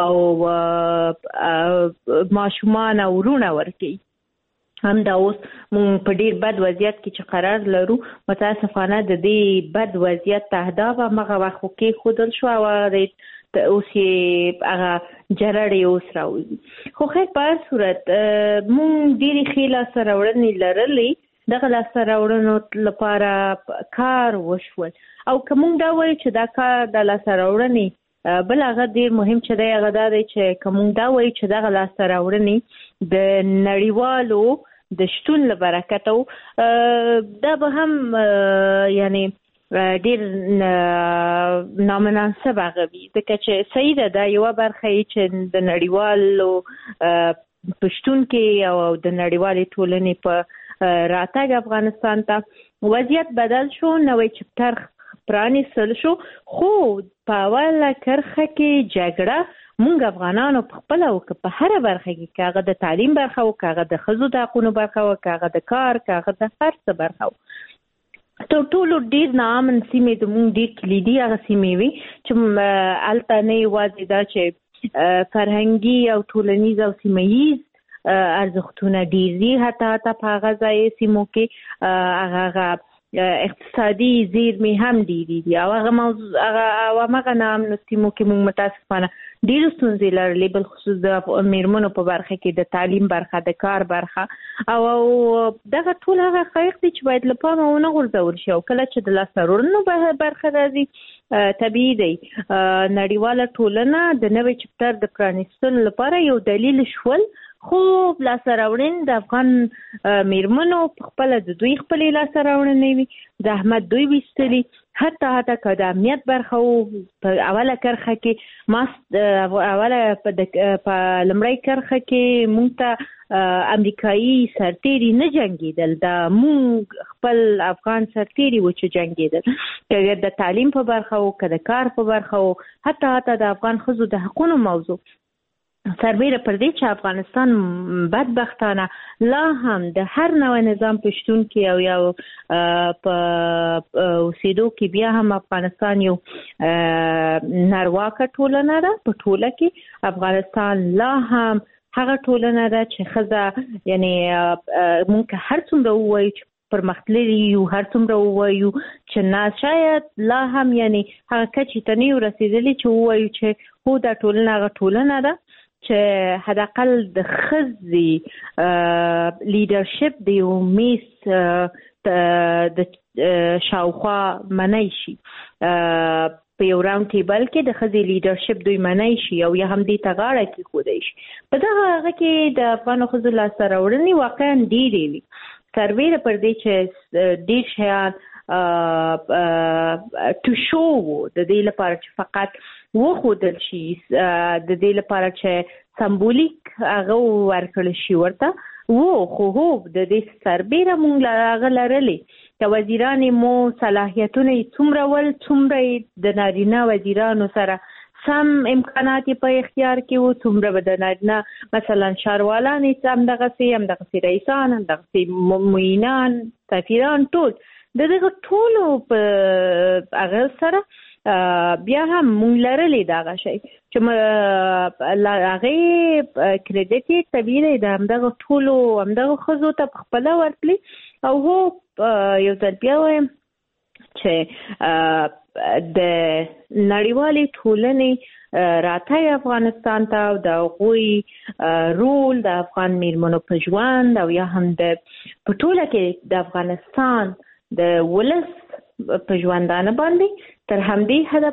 او ماشومان او ورونه ورکوي هم دا اوس مونږ په ډېر بد وضعیت کې چې قرار لرو متاسفانه د دې بد وضعیت تهداب همغه وخت خو کېښودل شو او اوس یې هغه جرړې اوس راوځي خو خیر په هر صورت مونږ ډېرې ښې لاسته راوړنې لرلې دغه لاسته راوړنو لپاره کار وشول او که مونږ دا وایو چې دا کار د لاسته راوړنې بل هغه ډېر مهم چې دی هغه دا دی چې که مونږ دا وایو چې دغه لاسته راوړنې د نړیوالو د شتون له برکته دا به هم یعنی ډېر نامناسب هغه وي ځکه چې صحیح ده دا یوه برخه یې چې د نړیوالو پښتون کې او د نړیوالې ټولنې په راتګ افغانستان ته وضعیت بدل شو، نوې چپټر پرانیستل شو. خو په اوله کرښه کې جګړه مونږ افغانانو په خپل او په هر برخه کې کاغه د تعلیم برخه او کاغه د خزو د حقوقو برخه او کاغه د کار کاغه د هر څه برخه ته ټولو ډیر نامن سیمې د مونږ ډیر کلیدي هغه سیمې وي چې الته نه یوازې دا چې فرهنګي او ټولنیز او سیمه‌ییز ارزښتونه ډیر دي، حتی حتی په هغه ځای سیمو کې هغه اقتصادي زیرمې هم ډېرې دي او هغه موضوع هغه او هغه نامنو سیمو کې موږ متاسفانه ډېرې ستونزې لرلې، بالخصوص د میرمنو په برخه کې د تعلیم برخه، د کار برخه او دغه ټول هغه حقایق دي چې باید له پامه ونه غورځول شي. او کله چې د لاسته راوړنو برخه راځي طبیعي دی نړیواله ټولنه د نوې چپټر د پرانیستلو لپاره یو دلیل شول، خو لاسته راوړنې د افغان میرمنو په خپله د دوی خپلې لاسته راوړنې وي، د احمد دوی ویستلي، حتی حتی که د امنیت برخه و په اوله کرښه کې ماست اوله په لومړۍ کرښه کې مونږ ته امریکایي سرتیري نه جنګېدل، د مونږ خپل افغان سرتیري و چې جنګېدل، که د تعلیم په برخه و که د کار په برخه و، حتی حتی د افغان ښځو د حقونو موضوع. سربیره پر دې چې افغانستان بدبختانه لا هم د هر نوع نظام پښتون کې او یو په اوسېدو کې بیا هم افغانستان یو نارواکه ټولنه ده. په ټوله کې افغانستان لا هم هغه ټولنه ده چې ښځه یعنی مونږ هر څومره ووایو چې پرمختللي یو، هر څومره ووایو چې نه شاید لا هم یعنی هغه کچې ته نه یو رسېدلي چې ووایو چې هو دا ټولنه هغه ټولنه ده چې حداقل د ښځې لیډرشپ د یو میس د شاوخوا منی شي، په یو راوند ټیبل کې د ښځې لیډرشپ دوی منی شي او یا هم دې ته غاړه کېښودی شي. په دغه هغه کې د افغانو ښځو لاسته راوړنې واقعا ډېرې وي، سربیره پر دې چې ډېر شیان ټو شو و د دې لپاره چې فقط وښودل شي، د دې لپاره چې سمبولیک هغه ورکړل شي ورته و، خو هو د دې سربیره مونږ هغه لرلې که وزیرانې مو صلاحیتونه یې څومره ول، څومره د نارینه وزیرانو سره سم امکانات په اختیار کې وو، څومره به د نارینه مثلا ښاروالان یې همدغسې همدغسې رئیسان، همدغسې معینان، سفیران، ټول د دغه ټولو په هغه سره بیا هم مونږ لرلې دغه شی چې هغې کریډټ یې طبیعي دی د همدغه ټولو همدغه ښځو ته په خپله ورتلي. او هو یو ځل بیا وایم چې د نړیوالې ټولنې راتګ افغانستان ته او د هغوی رول د افغان میرمنو په ژوند او یا هم د په ټوله کې د افغانستان د ولس په ژوندانه باندې تر همدې حده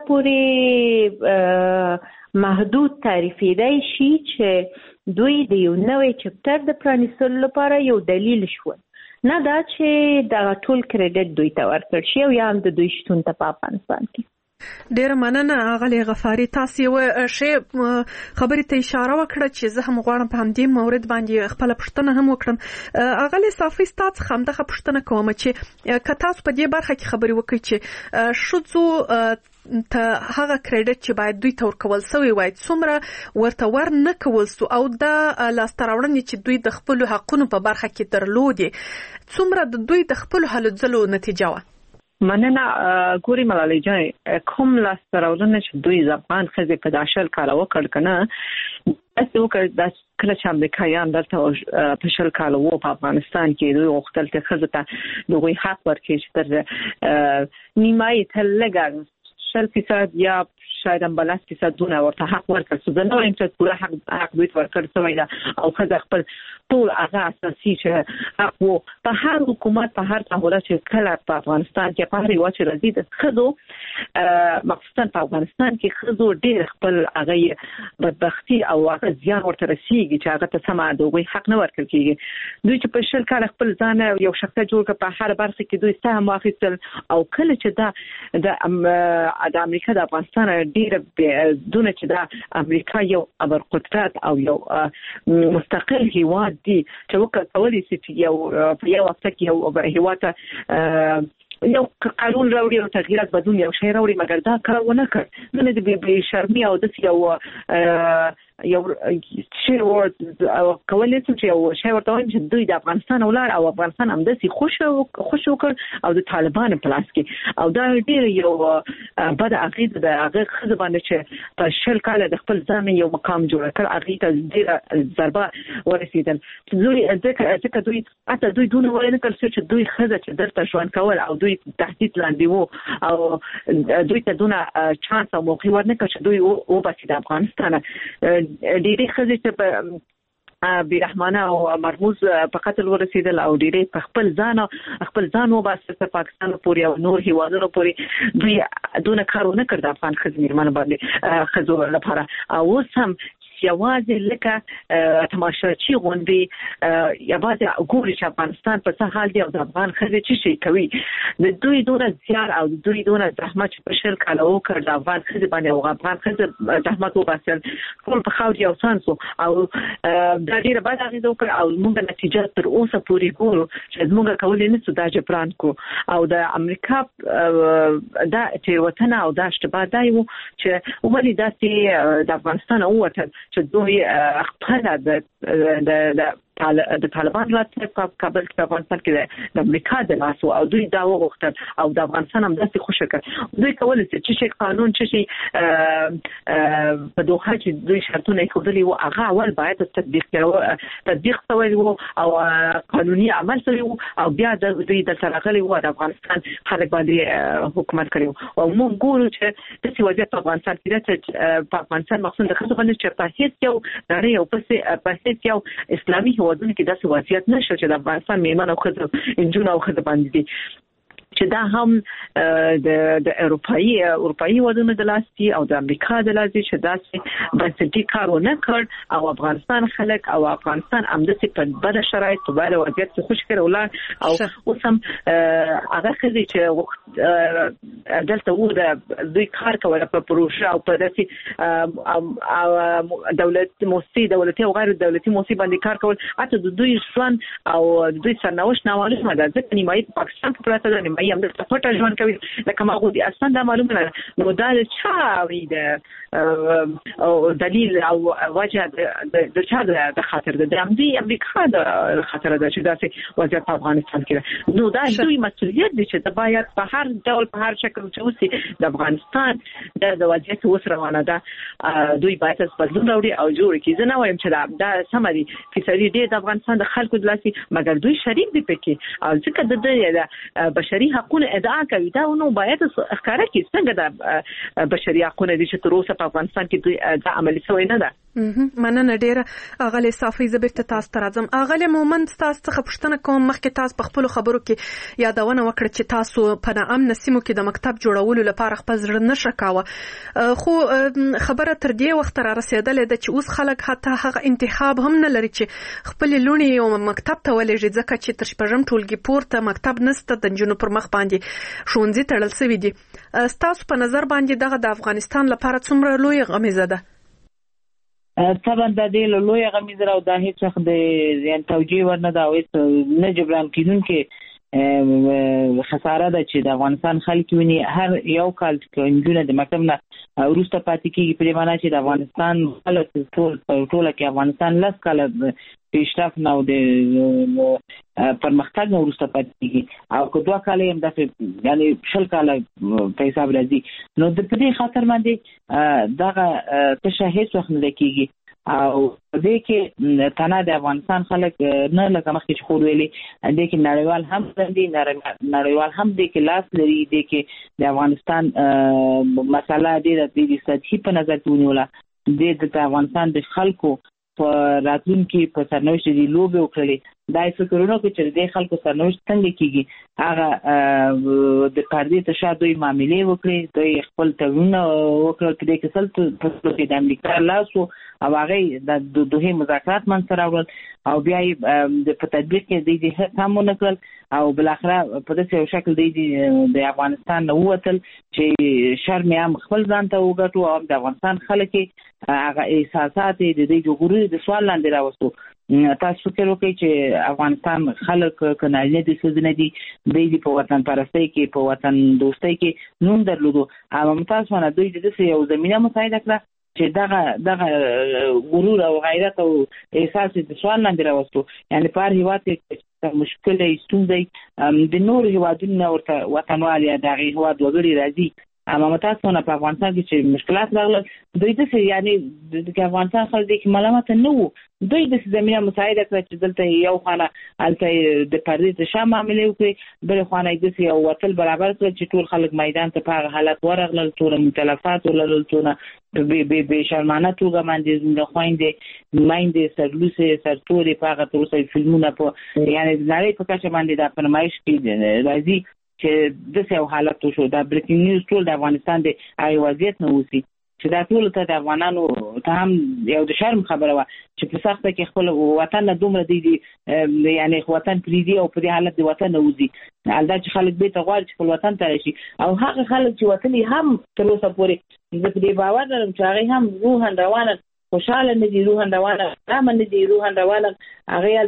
پورې محدود تعریفېدای شي چې دوی د یو نوې چپټر د پرانیستلو لپاره یو دلیل شول، نه دا چې دغه ټول کریډټ دوی ته ورکړ شي او یا هم د دوی شتون ته په افغانستان کې. ډیره مننه اغلی غفاری، تاسو یو شی خبرې ته اشاره وکړه چې زه هم غواړم په همدې مورد باندې خپل پوښتنه هم وکړم. اغلی صافي تاسو هم دغه پوښتنه کوم چې که تاسو په دې برخه کې خبرې وکړئ چې شذو ته هغه کریډټ چې باید دوی ته ورکول سوی وای څومره ورته ور نه کول سو او د لاسته راوړنې چې دوی د خپل حقونو په برخه کې درلودې څومره د دوی د خپل هلو ځلو نتیجه وه. مننه ګوري ملالۍ جان، کوم لاسته راوړنې چې دوی افغان ښځې په داشل کار وکړ کنه تاسو وکړ د کله چې امریکایان دلته په شل کال وو په افغانستان کې دوی غوښتل چې ښځو ته دوی حق ورکړي چې تر نیمایي تر لږ شل فیصد یا شاید هم بلس فیصد دونه ورته حق ورکړ سو. زه نه وایم چې پوره حق حق دوی ورکړ سوی ده او ښځه خپل ټول هغه اساسي چې حق وو په هر حکومت په هر تحولات چې کله په افغانستان کې په هر یو چې راځي د ښځو مخصوصا په افغانستان کې ښځو ډېر خپل هغه بدبختي او هغه زیان ورته رسیږي چې هغه ته سمه د هغوی حق نه ورکړل کېږي. دوی چې په شل کاله خپل ځان یو شخصیت جوړ کړ، په هر برخه کې دوی سهم واخیستل او کله چې دا د د امریکا د افغانستان ډیر دونه چې دا امریکا یو ابرقدرت او یو مستقل هیواد دی چې وکولای شي چې یو په یو وخت کې یو هیواد یو قانون راوړي او تغییرات بدون یو شی راوړي، مګر دا کار ونه کړ. نو د بي شرمي او د یو یو شی ورته کولای شي چې یو شی ورته وایي چې دوی د افغانستان ولر او افغانستان هم د سي خوش خوش وکړ او د طالبان په لاس کې، او دا ډیر یو بد عقیده د هغه خزه باندې چې په شل کال د خپل ځان یو مقام جوړ کړ، هغه ته ډیر ضربه ورسېدل. دوی ځکه دوی اته دوی دونه وایي نه کړ چې دوی خزه چې درته ژوند کول او دوی تهدید لاندې وو او دوی ته دونه چانس او موقع ورنکړ چې دوی او باسي د افغانستان ډېری خزې چې په بیرحمانه او مرموز په قتل ورسېدل او ډېری په خپل ځان خپل ځان وباسي په پاکستان پورې او نور هیوادونو پورې دوی دونه کارونه کړ د افغان خزې میرمنو باندې خزو لپاره. او اوس هم یوازې لکه تماشاچی غونډې یوازې ګوري چې افغانستان په څه حال دی او د افغان خزې څه شي کوي. د دوی دونه زیار او د دوی دونه زحمت چې په شل کاله وکړ د افغان خزې باندې او افغان خزې زحمت وباسل ټول په خاورې او سانسو او دا ډیره بد اغېزه وکړه او موږ نتیجه تر اوسه پورې ګورو چې موږ کولای نشو دا جبران کو. او د امریکا دا تیروتنه او دا اشتباه دی چې ولې داسې د افغانستان ووتل چې دوی خپل د د د طالبان راتلل په کابل کې په افغانستان کې د امریکا د لاسو او دوی دا وغوښتل او د افغانستان هم داسې خوشی کړ. دوی کولای شي چې شي قانون چې شي په دوحه چې دوی شرطونه کوي او هغه اول باید تطبیق کړو تطبیق شوی وو او قانوني عمل شوی وو او بیا د دوی د ترغلي وو د افغانستان خلک باندې حکومت کړو. او موږ ګورو چې د سی وضعیت په افغانستان کې د په افغانستان مخصوص د خلکو باندې چې په هیڅ یو نړۍ او په هیڅ یو اسلامي هیوادونو کې داسې وضعیت نشو چې د افغانستان میرمن او ښځو انجونه او ښځې باندې دي چې دا هم د د اروپאי اروپאי هیوادونو د لاس دي او د امریکا د لاس دي چې داسې بنسټي کار ونه کړ او افغانستان خلک او افغانستان هم د څه په بده شرایط په بده وضعیت کې خوش کړي ولر او اوس هم هغه خزي چې دلته و د دوی کار کوي په پروژه او په داسې دولت موسسي دولتي او غیر دولتي موسسي باندې کار کول اته د دوی ژوند او د دوی سرنوشت نامعلومه ده ځکه نیمایي په پاکستان کې پراته ده نیمایي هم د پټه ژوند کوي لکه ما غوډي اصلا دا معلومه نه نو دا چا وی ده او دلیل او وجه د چا د خاطر د امدي امریکا د خاطر ده چې داسې وضعیت په افغانستان کې نو دا دوی مسؤلیت دي چې د باید په هر ډول په هر شکل چې اوسي د افغانستان د وضعیت اوس روانه ده دوی باید بدلون راوړي او جوړ کړي. زه نه وایم چې دا سم دي فیصدي د افغانستان د خلکو د لاسي مګر دوی شریک دي پکې او ځکه د بشري حقوقو ادعا کوي دا نو باید ښکارا کړي څنګه د بشري حقوقو د چې تر اوسه په افغانستان کې دا عملي شوی نه ده. مننه ډیره اغلی صافي زبرت تاسو ته راځم. اغلی مومند تاسو څخه پوښتنه کوم مخکې تاسو په خپل خبرو کې یادونه وکړه چې تاسو په نامه سیمو کې د مکتب جوړولو لپاره خپل زړه نشه کاوه خو خبره تر دې وخت را رسیدلې ده چې اوس خلک حتی هغه انتخاب هم نه لري چې خپل لونی یو مکتب ته ولېږي ځکه چې تر شپږم ټولګي پورته مکتب نسته د جنونو پر مخ باندې ښوونځي تړل شوی دي. تاسو په نظر باندې دغه د افغانستان لپاره څومره لوی غمیزه ده؟ طبعا د دې لوی غمیزه او د هیڅ څه د یان توجیه ورنه دا اوس نه جبران کیدونکې خساره ده چې د افغانستان خلک ویني هر یو کال کې انجونه د مکتب نه ورسته پاتې کیږي په معنی چې د افغانستان خلک ټول ټول کې افغانستان لاس کال پیشرفت نو د پرمختګ نو ورسته پاتې کیږي او که دوه کال هم د یعنی شل کال په حساب راځي نو د دې خاطر باندې دغه تشهیس وخت نه کیږي او دې کې تنه د افغانستان خلک نه لکه مخکې چې خو ویلي دې کې نړیوال هم دي نړیوال هم دې کې لاس لري دې کې د افغانستان مسله دې د سطحي په نظر کې ونیوله دې د افغانستان د خلکو په راتلونکي په سرنوشت دي لوبه وکړي دا فکرونه کوي چې د خلکو سرنوشت څنګه کیږي هغه د پردې ته شاده دوی معاملې وکړي دوی خپل تړون وکړي چې د کسل په د امریکا لاسو او هغه د دوه مذاکرات منځ راوړل او بیا د په تطبیق کې د دې هم ونکړل او بل اخره په داسې یو شکل د د افغانستان نو وتل چې شرم هم خپل ځان ته وګټو او د افغانستان خلک هغه احساسات د دې جوړوري د سوال لاندې راوستو. تاسو فکر وکړئ چې افغانستان خلک کناله دي سوزنه دي د په وطن پرستی کې په وطن دوستۍ کې نوم درلودو او متاسفانه دوی د دې یو زمينه مساعده کړه چې دغه دغه غرور او غیرت او احساس د سوال لاندې راوستو. یعنی په هر هیواد کې مشکل ایستونځي د نور هیوادونو ورته وطنوال یا دغه هیواد وګړي راځي اما متاسفانه په افغانستان کې چې مشکلات راغلل دوی د یعنی د افغانستان خلک د ملامت نه وو دوی د زمينه مساعده کړ چې دلته یو خانه الته د پردې ته شامل عملي وکړي بل خانه د یو وتل برابر کړ چې ټول خلک میدان ته په حالت ورغلل ټول متلفات ولل ټول به به به شرمانه توګه باندې د خويندې مایندې سرلوسه سرتوري په هغه توسه فلمونه په یعنی نړۍ په کچه باندې د فرمایش کې راځي چې د څه حالت شو دا بریکینګ نیوز ټول د افغانستان د ای وضعیت نه وسی چې دا ټول ته د افغانانو ته هم یو د شرم خبره و چې په سخته کې خپل وطن دومره دی یعنی وطن پریدي او په حالت د وطن وځي الدا چې خلک به ته غواړي چې خپل وطن ته راشي او هغه خلک چې وطن هم تر اوسه پورې د دې باور لرم چې هغه هم روحاً روانه خوشاله نه دي روحاً روانه امن نه دي روحاً روانه هغه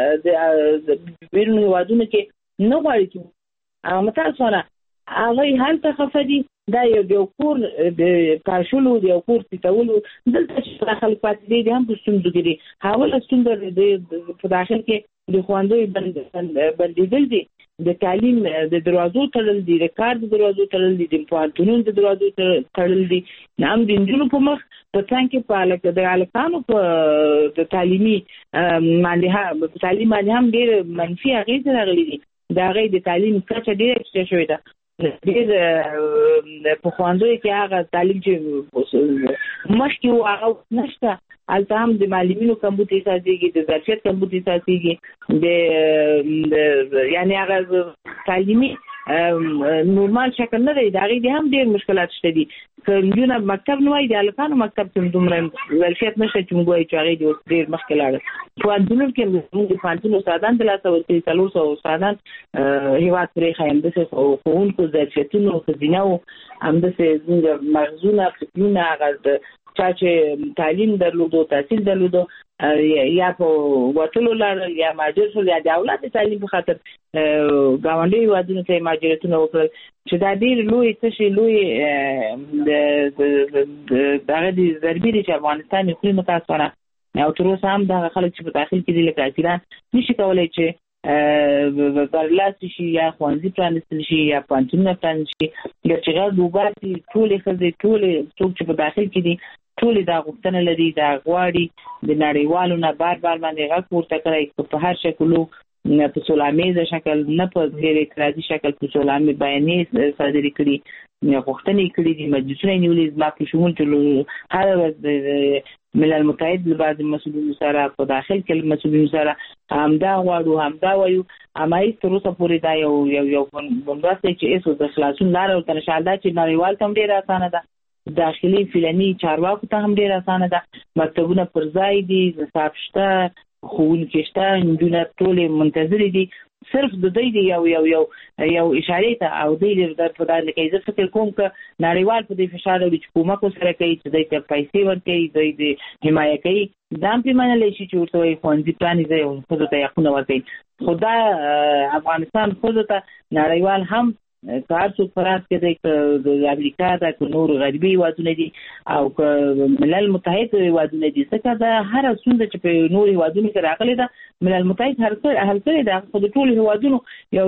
ته د بیرون هیوادونو کې نه غواړي چې او متاسفانه هغه حال ته خفدي دا یو کور د پاشلو د یو کور تیتولو دلته چې خلک پاتې دي هم په ستوندو کې دي حواله ستوند د په داخل کې د خواندوی بندیدل دي د تعلیم د دروازو تړل دي د کار د دروازو تړل دي د پوهنتونونو د دروازو تړل دي نام د انجونو په مخ په څنګه په الکه د الکانو په د تعلیمي باندې تعلیم باندې هم ډېر منفي اغېز راغلي دي دا غي د تعلیم کچه ډیره چې شوې ده ډېر په خواندوی کې هغه تعلیم چې مخکې و هغه نشته البته هم د معلمینو کمبود احساسېږي د ظرفیت کمبود احساسېږي د یعنی هغه تعلیمي نورمال شکل نه دی دا غي هم ډېر مشکلات شته دي کله مکتب نو وای د الکانو مکتب ته دومره ظرفیت نشته چې موږ وایو چې هغه ډېر مخکې لاړ په اندونو کې موږ د فانتونو استادان د لاسه ورته څلور سو استادان هیواد پرې خایم د څه خونکو ظرفیتونو خزینه او هم د څه مغزونه فکرونه هغه چا چې تعلیم درلودو تحصیل درلودو یا په وټلو لار یا ماجر شو یا د اولاد تعلیم په خاطر گاونډي وادونو ته ماجرتونه وکړل چې دا ډېر لوی څه شي لوی د دغه د ضربې چې افغانستان خپل متاسفانه او تر اوسه هم د خلک چې په داخل کې دي لکه اسیران نشي کولای چې برلاس شي یا خوانزي پرانستل شي یا پانتونه پرانستل شي یا چې غږ وباسي ټول خزي ټول څوک چې په داخل کې دي ټول دا غوښتنه لري دا غواړي د نړیوالو نه بار بار باندې غږ ورته کوي په هر شکلو په سولاميزه شکل نه په غیر اعتراضي شکل په سولامي بیانې صادري کړي یا غوښتنې کړي دي مجلسونه نیولې ځما په شمول ټول هر ورځ ملل متحد له بعض مسؤلینو سره په داخل کې مسؤلینو سره همدا غواړو همدا وایو اما هیڅ تر اوسه پورې دا یو یو یو بندوبست چې ایسو د خلاصون لار او تنشالدا چې نړیوال تم ډیر اسانه ده داخلي فلاني چارواکو ته هم ډیر اسانه ده مکتبونه پر ځای دي حساب شته خوونکي شته انجونه ټول منتظر دي صرف د دې دی یو یو یو یو اشاره ته او دې د په دغه کې زه فکر کوم ک نړیوال په دې فشار او حکومت سره کوي چې دې ته پیسې ورکړي دې حمایت کوي دا په معنی لشي چې ورته وي خوندې پلان دی او خو ته یې خو ورکړي خدای افغانستان خو ته نړیوال هم کار څو فرات کې د امریکا د نور غربي وادونه دي او ملل متحد وادونه دي څنګه دا هر څومره چې په نور وادونه کې راغلي دا ملل متحد هر څه هر څه دا په ټول هوادونو یو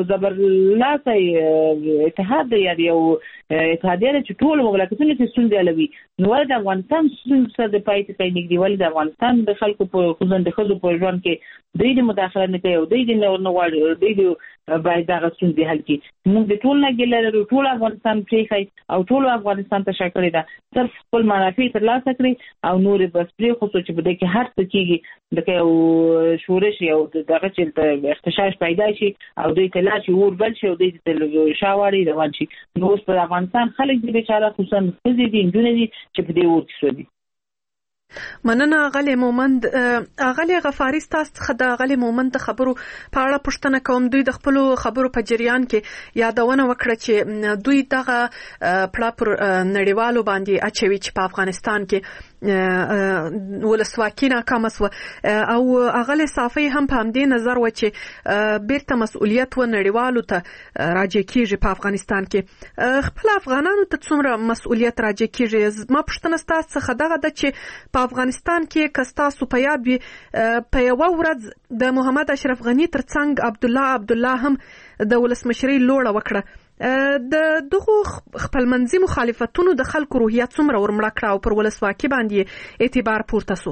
زبرلاسه اتحاد دی یو اتحادیه چې ټول مملکتونه کې ستونزې لوي نو د افغانستان څخه د پایته کې نګدي ول د افغانستان د خلکو په خوځند خزو په ژوند کې د مداخله نه کوي او د نور نه غواړي د باید دا څنګه حل کی موږ د ټول نه ګلره ټول افغانستان پریخي او ټول افغانستان ته شکر ده صرف خپل منافع تر لاسه کړی او نور بس پری خصوصي چې بده کې هر څه کیږي دغه یو شورش یو دغه چې اختشاش پیدا شي او دوی کله چې ور بل شي او دوی ته شاوړي روان شي نو اوس په افغانستان خلک دې بیچاره خصوصا خزي دي انجونې دي چې په دې ورته شو دي مننه غلې مومند. غلې غفاری تاسو څخه د غلې مومند د خبرو په اړه پوښتنه کوم. دوی د خپل خبرو په جریان کې یادونه وکړه چې دوی دغه پړه پر نړیوالو باندې اچوي چې په افغانستان کې ولسواکي ناکامه شوه او غلې صافي هم په همدې نظر و چې بیرته مسؤلیت و نړیوالو ته راجع کیږي په افغانستان کې. خپل افغانانو ته څومره مسؤلیت راجع کیږي؟ ما پوښتنه ستاسو څخه دغه ده چې په افغانستان کې کستاسو په یاد وي په یو ورځ د محمد اشرف غنی ترڅنګ عبد الله عبد الله هم د ولسمشرۍ لوړه وکړه. د دغه خپلمنځي مخالفتونو د خلکو روحیه څومره ورمړه کړه او پر ولسواکي باندې اعتبار پورته سو؟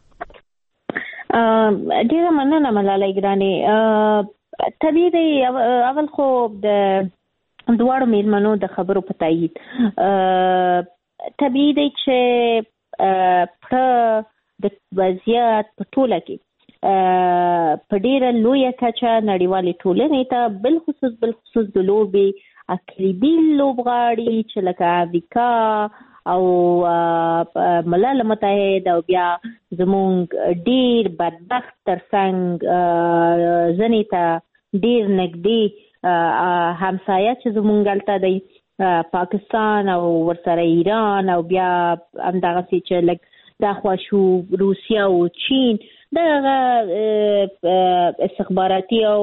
ډیره مننه ملالۍ ګرانې. طبیعي دی اول خو د دواړو میرمنو د خبرو په تایید طبیعي دی چې په د وضعیت په ټوله کې په ډیره لویه کچه نړیوالې ټولنې ته بالخصوص بالخصوص د لوبې اقلیمي لوبغاړي چې لکه امریکا او ملل متحد او بیا زمونږ ډیر بدبخت ترڅنګ ځنې ته ډیر نږدې همسایه چې زمونږ هلته دی پاکستان او ورسره ایران او بیا همدغسې چې لږ داخوا شو روسیه او چین دغه استخباراتي او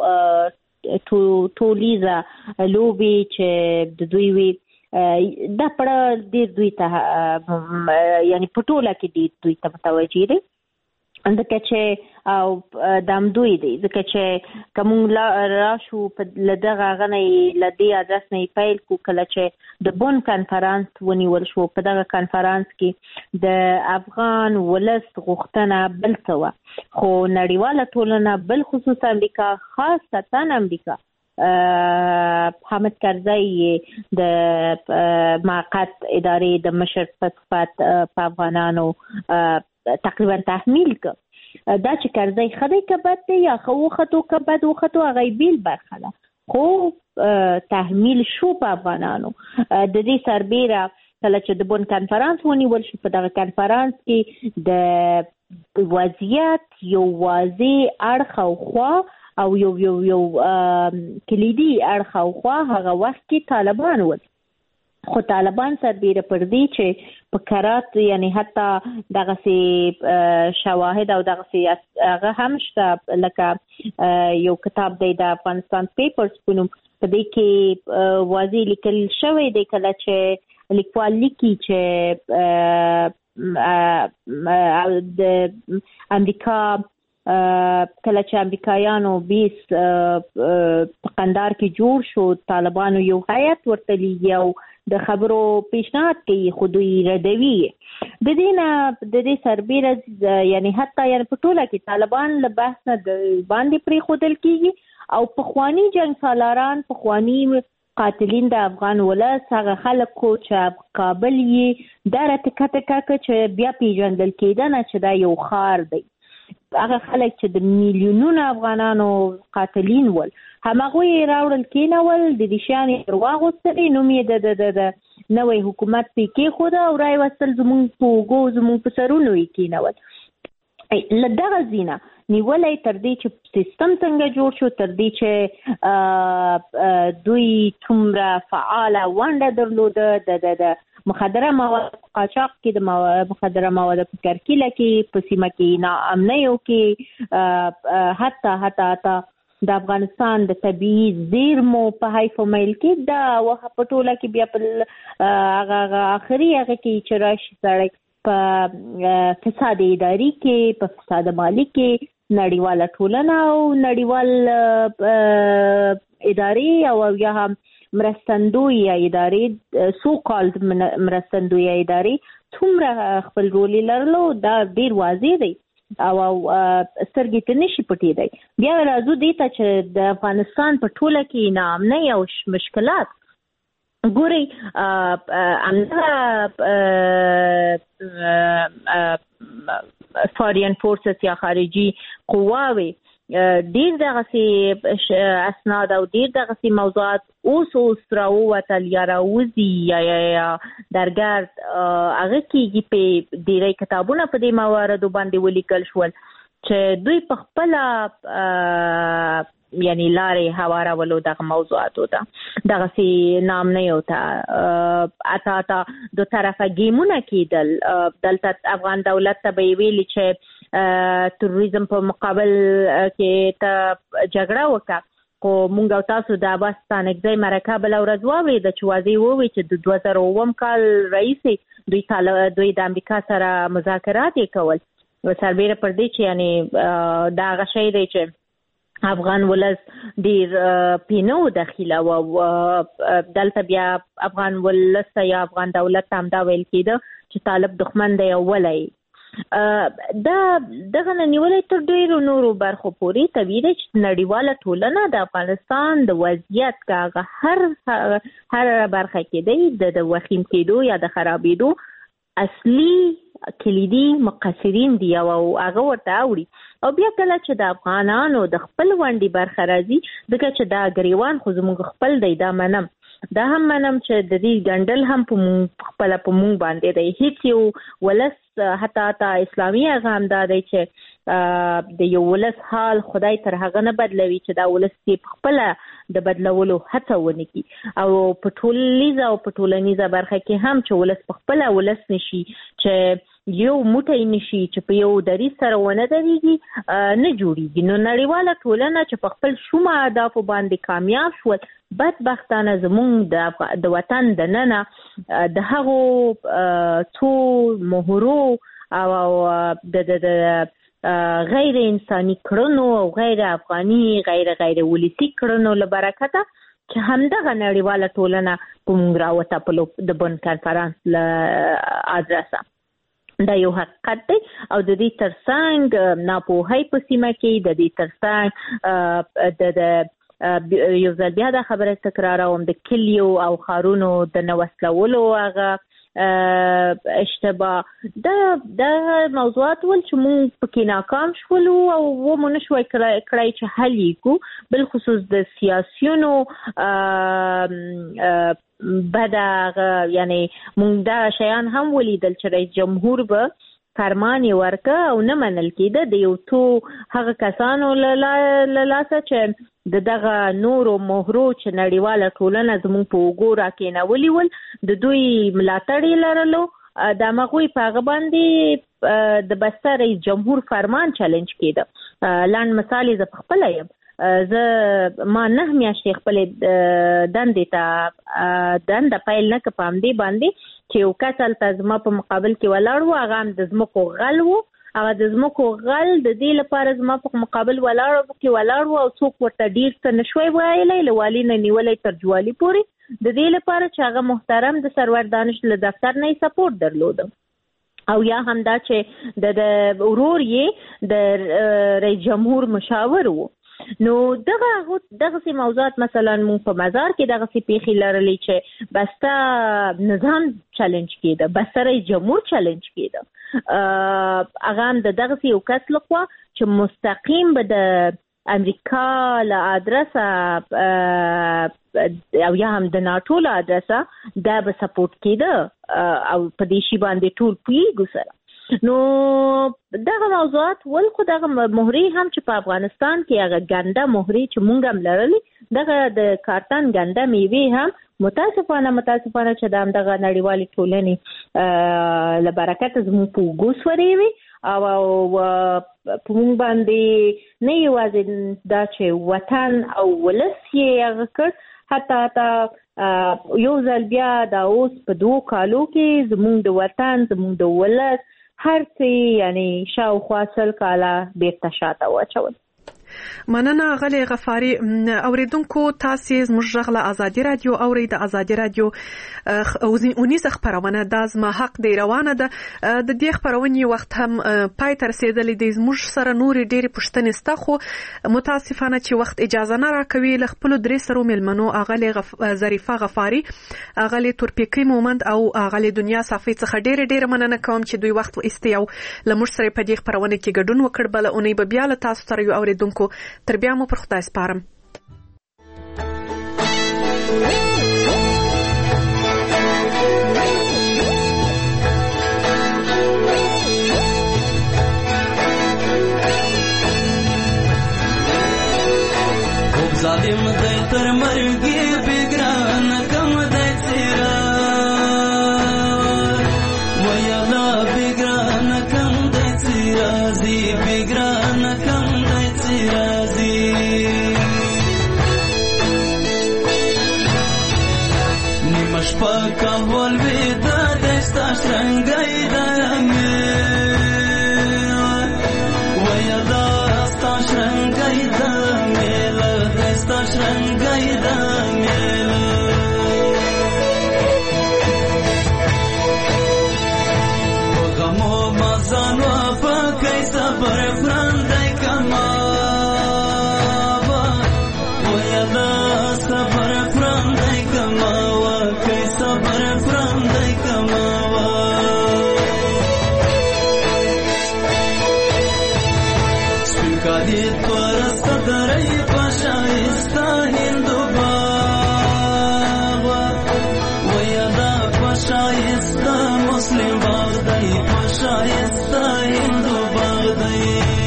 ټولیزه لوبې چې د دوی وي دا پړه ډېر دوی ته یعنی په ټوله کې ډېر دوی ته متوجه دی ځکه چې او دام دوی دی ځکه چې که موږ راشو له دغه هغه نه له دې ادرس نه یې پیل کړو کله چې د بون کنفرانس ونیول شو. په دغه کنفرانس کې د افغان ولس غوښتنه بل څه وه خو نړیواله ټولنه بالخصوص امریکا خاصتا امریکا حامد کرزی د موقت ادارې د مشر په صفت په افغانانو تقریبا تحمیل کړ. دا چې کرزی ښه دی که بد دی یا ښه وختو که بد وختو هغه یې بیل برخه ده خو تحمیل شو په افغانانو. د دې سربیره کله چې د بون کنفرانس ونیول شو په دغه کنفرانس کې د وضعیت یو واضح اړخ او خوا او یو یو یو کلیدي اړخ او خوا هغه وخت کې طالبان ول خو طالبان سربیره پر دې چې په کرات یعنی حتی دغسې شواهد او دغسې هغه هم شته لکه یو کتاب دی د افغانستان پیپرز په نوم په دې کې واضح لیکل شوی دی کله چې لیکوال لیکي چې د امریکا کله چې امریکایانو بیس په قندار کې جوړ شو طالبانو یو هیئت ورته لیږي او د خبرو پیشنهاد کوي خو دوی ردوي. د دې نه د دې سربیره یعنی حتی یعنی په ټوله کې طالبان له بحث نه باندې پرېښودل کېږي او پخواني جنګ سالاران پخواني قاتلین د افغان ولس هغه خلکو چې کابل یې دا راته کته کاکه چې بیا پیژندل کېدنه چې دا یو ښار دی هغه خلک چې د میلیونونو افغانانو قاتلین ول همغوی یې راوړل کېنول د دې شیانې پر واغوستلې نوم یې د د نوی حکومت پې کېښوده او رای وستل زمونږ په اوږو زمونږ په سرونو یې کېنول. له دغه ځینه نیولای تر دې چې سیستم څنګه جوړ شو تر دې چې دوی څومره فعاله ونډه درلوده د د مخدره مواد قاچاق کې د مخدره مواد په کرکیله کې په سیمه کې ناامنیو کې حتی حتی حتی د افغانستان د طبیعي زیرمو په حیف و میل کې دا وخت په ټوله کې بیا په هغه آخري هغه کې چې راشي سړی په فساد اداري کې په فساد مالي کې نړیواله ټولنه او نړیوال ادارې او یا هم مرستندوی ادارې سو کالد مرستندوی ادارې څومره خپل رول لرلو دا ډیر واضح دی او سترګې ته نشي پټېدی. بیا راځو دې ته چې د افغانستان په ټوله کې ناامنۍ او مشکلات ګورئ همدغه فارین فورسز یا خارجي قواوې ډیر دغه سي اسناد او ډیر دغه سي موضوعات اوس اوس راووتل یا راوځي یا یا درګرد هغه کېږي په ډیری کتابونه په دې مواردو باندې ولیکل شول چې دوی په خپل یعنی لارې هوارولو دغه موضوعاتو ته دغه سي نام نه یو ته اته اته دو طرفه گیمونه کېدل دلته افغان دولت ته به ویلي چې تروریزم په مقابل کې ته جګړه وکړه خو مونږ او تاسو د عباس ستانکزی مرکه بله ورځ واورېده چې واضح ووایي چې د دوه زره اووم کال راهیسې دوی دوی د امریکا سره مذاکرات یې کول سربیره پر دې چې یعنی دا هغه شی دی چې افغان ولس ډیر پینو داخله او دلته بیا افغان ولس یا افغان دولت ته همدا ویل کېده چې طالب دښمن دی او ولای دا دغه نیولې تر ډیرو نورو برخو پورې طبیعي چې نړیواله ټولنه د افغانستان د وضعیت کاغه هر هر برخه کې دی د وخیم کېدو یا د خرابېدو اصلي کلیدي مقصرین دی او هغه ورته اوري او بیا کله چې د افغانانو د خپل ونډې برخه راځي ځکه چې دا ګریوان خو زموږ خپل دی دا منم دا هم منم چې د دې ګنډل هم په خپل په مونږ باندې دی هیڅ یو ولس حتی تا اسلامي هغه هم دا دی چې د یو ولس حال خدای تر هغه نه بدلوي چې دا ولس په خپل د بدلولو هڅه ونه کړي او په ټولنیزه او په ټولنیزه برخه کې هم چې ولس په خپل ولس نشي چې یو موټی نشي چې په یو دریځ سره ونه درېږي نه جوړېږي نو نړیواله ټولنه چې په خپل شومه اهدافو باندې کامیاب شول بدبختانه زموږ د وطن د ننه د هغو څو مهرو او د د غیر انساني کړنو او غیر افغاني غیر غیر ولسی کړنو له برکته چې همدغه نړیواله ټولنه په موږ راوتپلو د بن کنفرانس له ادرسه دا یو حقیقت دی او د دې ترڅنګ ناپوهۍ په سیمه کې د دې ترڅنګ د د یو ځل بیا دا خبره تکراروم د کلیو او خارونو د نوښتولو هغه اشتباه دا دا موضوعات ول چې موږ پکې ناکام شولو او و مونږ نشوي کړای چې حل یې بل خصوص د سیاسيونو بدا یعنی موږ دا شیان هم ولیدل چې رئیس جمهور به فرمان ورکه او نه منل کېده د یو تو هغه کسانو له لاسه چې د دغه نورو مهرو چې نړیواله ټولنه زموږ په اوږو راکېنولي ول د دوی ملاتړ یې لرلو د مغوی په هغه باندې د بسته رئیس جمهور فرمان چیلنج کېده لاند مثال زه په خپله یم زه ما نه میاشتې خپلې دندې ته دنده پیل نه که په همدې باندې چې یو کس هلته زما په مقابل کې ولاړ و هغه هم د ځمکو غل و هغه د ځمکو غل د دې لپاره زما په مقابل ولاړ کې ولاړ و او څوک ورته ډیر څه نشوی ویلی له والي نه نیولی تر جوالي پورې د دې لپاره چې هغه محترم د سرور دانش له دفتر نه یې سپورټ درلوده او یا هم دا چې د ورور یې د رئیس جمهور مشاور و نو دغه دغه سي موضوعات مثلا مون په مزار کې دغه سي پیخي لرلې چې بسته نظام چیلنج کېده بسته رئیس جمهور چیلنج کېده هغه هم د دغه سي یو کس لخوا چې مستقیم به د امریکا له ادرسه او یا هم د ناتو له ادرسه دا به سپورټ کېده او په دې شی باندې ټول پوهیږو سره نو دغه موضوعات ول خو دغه مهري هم چې په افغانستان کې هغه ګنده مهري چې مونږ هم لرلې دغه د کارتن ګنده میوه هم متاسفانه متاسفانه چې د دغه نړیوالې ټولنې له برکت زموږ په اوږو سورېوي او په مونږ باندې نه یوازې دا چې وطن او ولس یې هغه کړ حتی حتی یو ځل بیا دا اوس په دوو کالو کې زموږ د وطن زموږ د ولس هر څه یعنی شاوخوا سل کاله بیرته شاته واچول مننه غلي غفاري اوریدونکو تاسو زموږ غږ له ازادي رادیو اوري د ازادي رادیو اونیز خبرونه د ازما حق دی روانه ده د دې خبرونې وخت هم پای تر رسیدلې د زموږ سره نوري ډېری پښتنې ستا خو متاسفانه چې وخت اجازه نه راکوي ل خپل درې سرو ملمنو اغلی غف... ظریفه غفاري اغلی تورپیکی مومند او اغلی دنیا صافي څخه ډېر ډېر مننه کوم چې دوی وخت استیاو ل موږ سره په دې خبرونه کې ګډون وکړ بل اونۍ به بیا له تاسو سره یو اوریدونکو خلکو. تر بیا مو پر خدای سپارم. ظالم دی تر مرګي بګران کم دی سیرا ویلا بګران کم دی سیرا زی بګران کم دی سیرا زی نیمش پاکا ول ودا دستا شرنګای دمه ویلا ستا شرنګای دمه شرنګای د میله په غمو مزانو په کیسه پر فرندای کما ویلا صبر فرندای کما و کیسه پر فرندای کما سپکادی پرست درای پشایستا هندو بابا ویدا پشایستا مسلم باغدای پشایستا هندو باغدای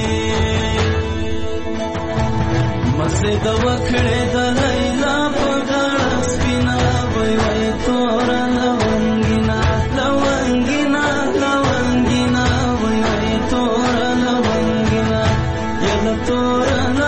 مسجد وکړه د لیلا په غاړه سپینا وای وای تور لونګینا لونګینا لونګینا وای وای تور لونګینا یلا تور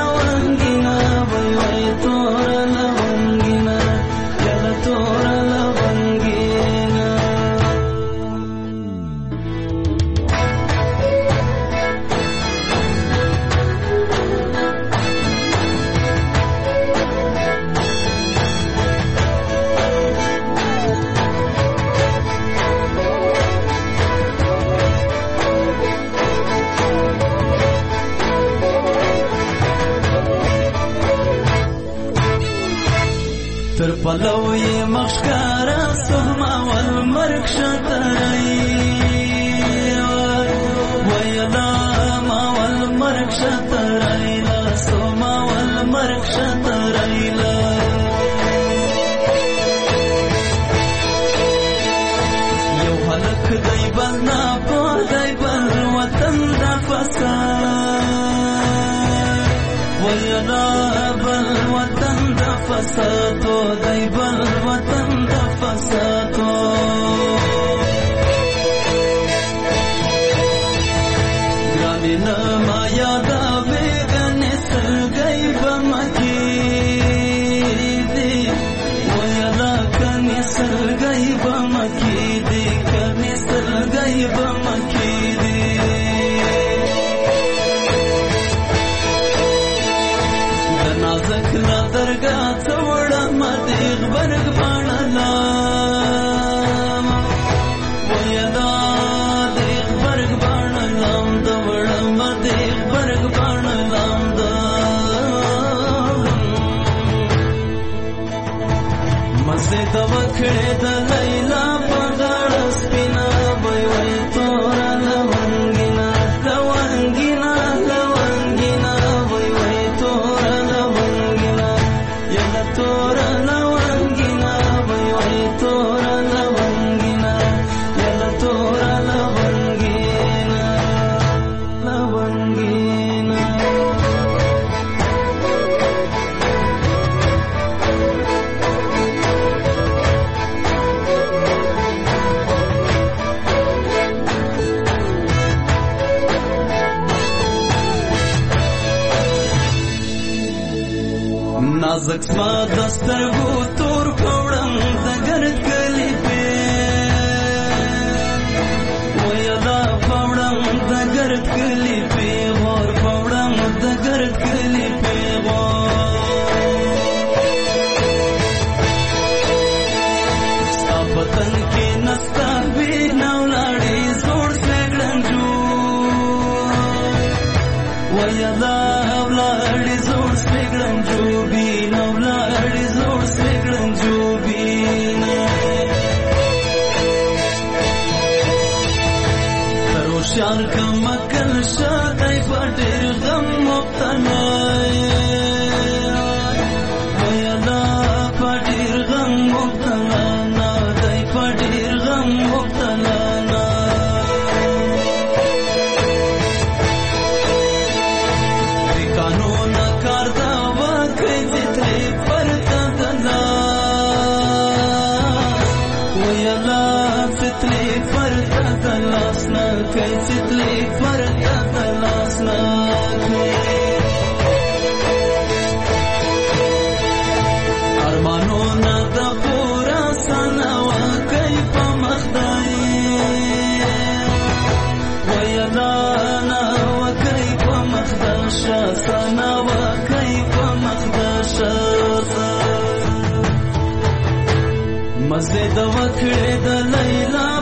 تر پلوی مخکارا سهما والمرک شترای ویلا ما والمرک شترای لا سهما والمرک شترای لا یو هلک دی بلنا پو دی بل وطن دا فساد ویلا بل وطن دا فسادو دی بل وطن دا فسادو گرانی نما یادا بیگنی سلگئی بمکی دی ویلا کنی سلگئی بمکی دی کنی سلگئی بمکی دی دنازک لا درگا څوړه مدیغ برګ باڼلا ویدا دیغ برګ باڼلام دوړه مدیغ برګ باڼلام دا مزه د وکړې د لیلا په غاړه سپینا وای وای تور لونګینا لونګینا لونګینا وای وای تور لونګینا یلا تور لونګینا وای وای تور لونګینا یلا تور لونګینا لونګینا نازک سما دسترګو تور پوړم دګرد کلی په ویلا پوړم دګرد کلی په ور پوړم دګرد کلی په ستاپتن کې نستا وی نو لاړې زوړ سګړنجو ویلا لاړې زوړ سګړنجو شار کمکل شادای پټر غم مبتلا لیک ورته خلاص نکړي ارمانونه د پورا سنوا کوي په مخدای ویلانا وکي په مخدشه سنوا کوي په مخدشه مزه د وکړې د لیلا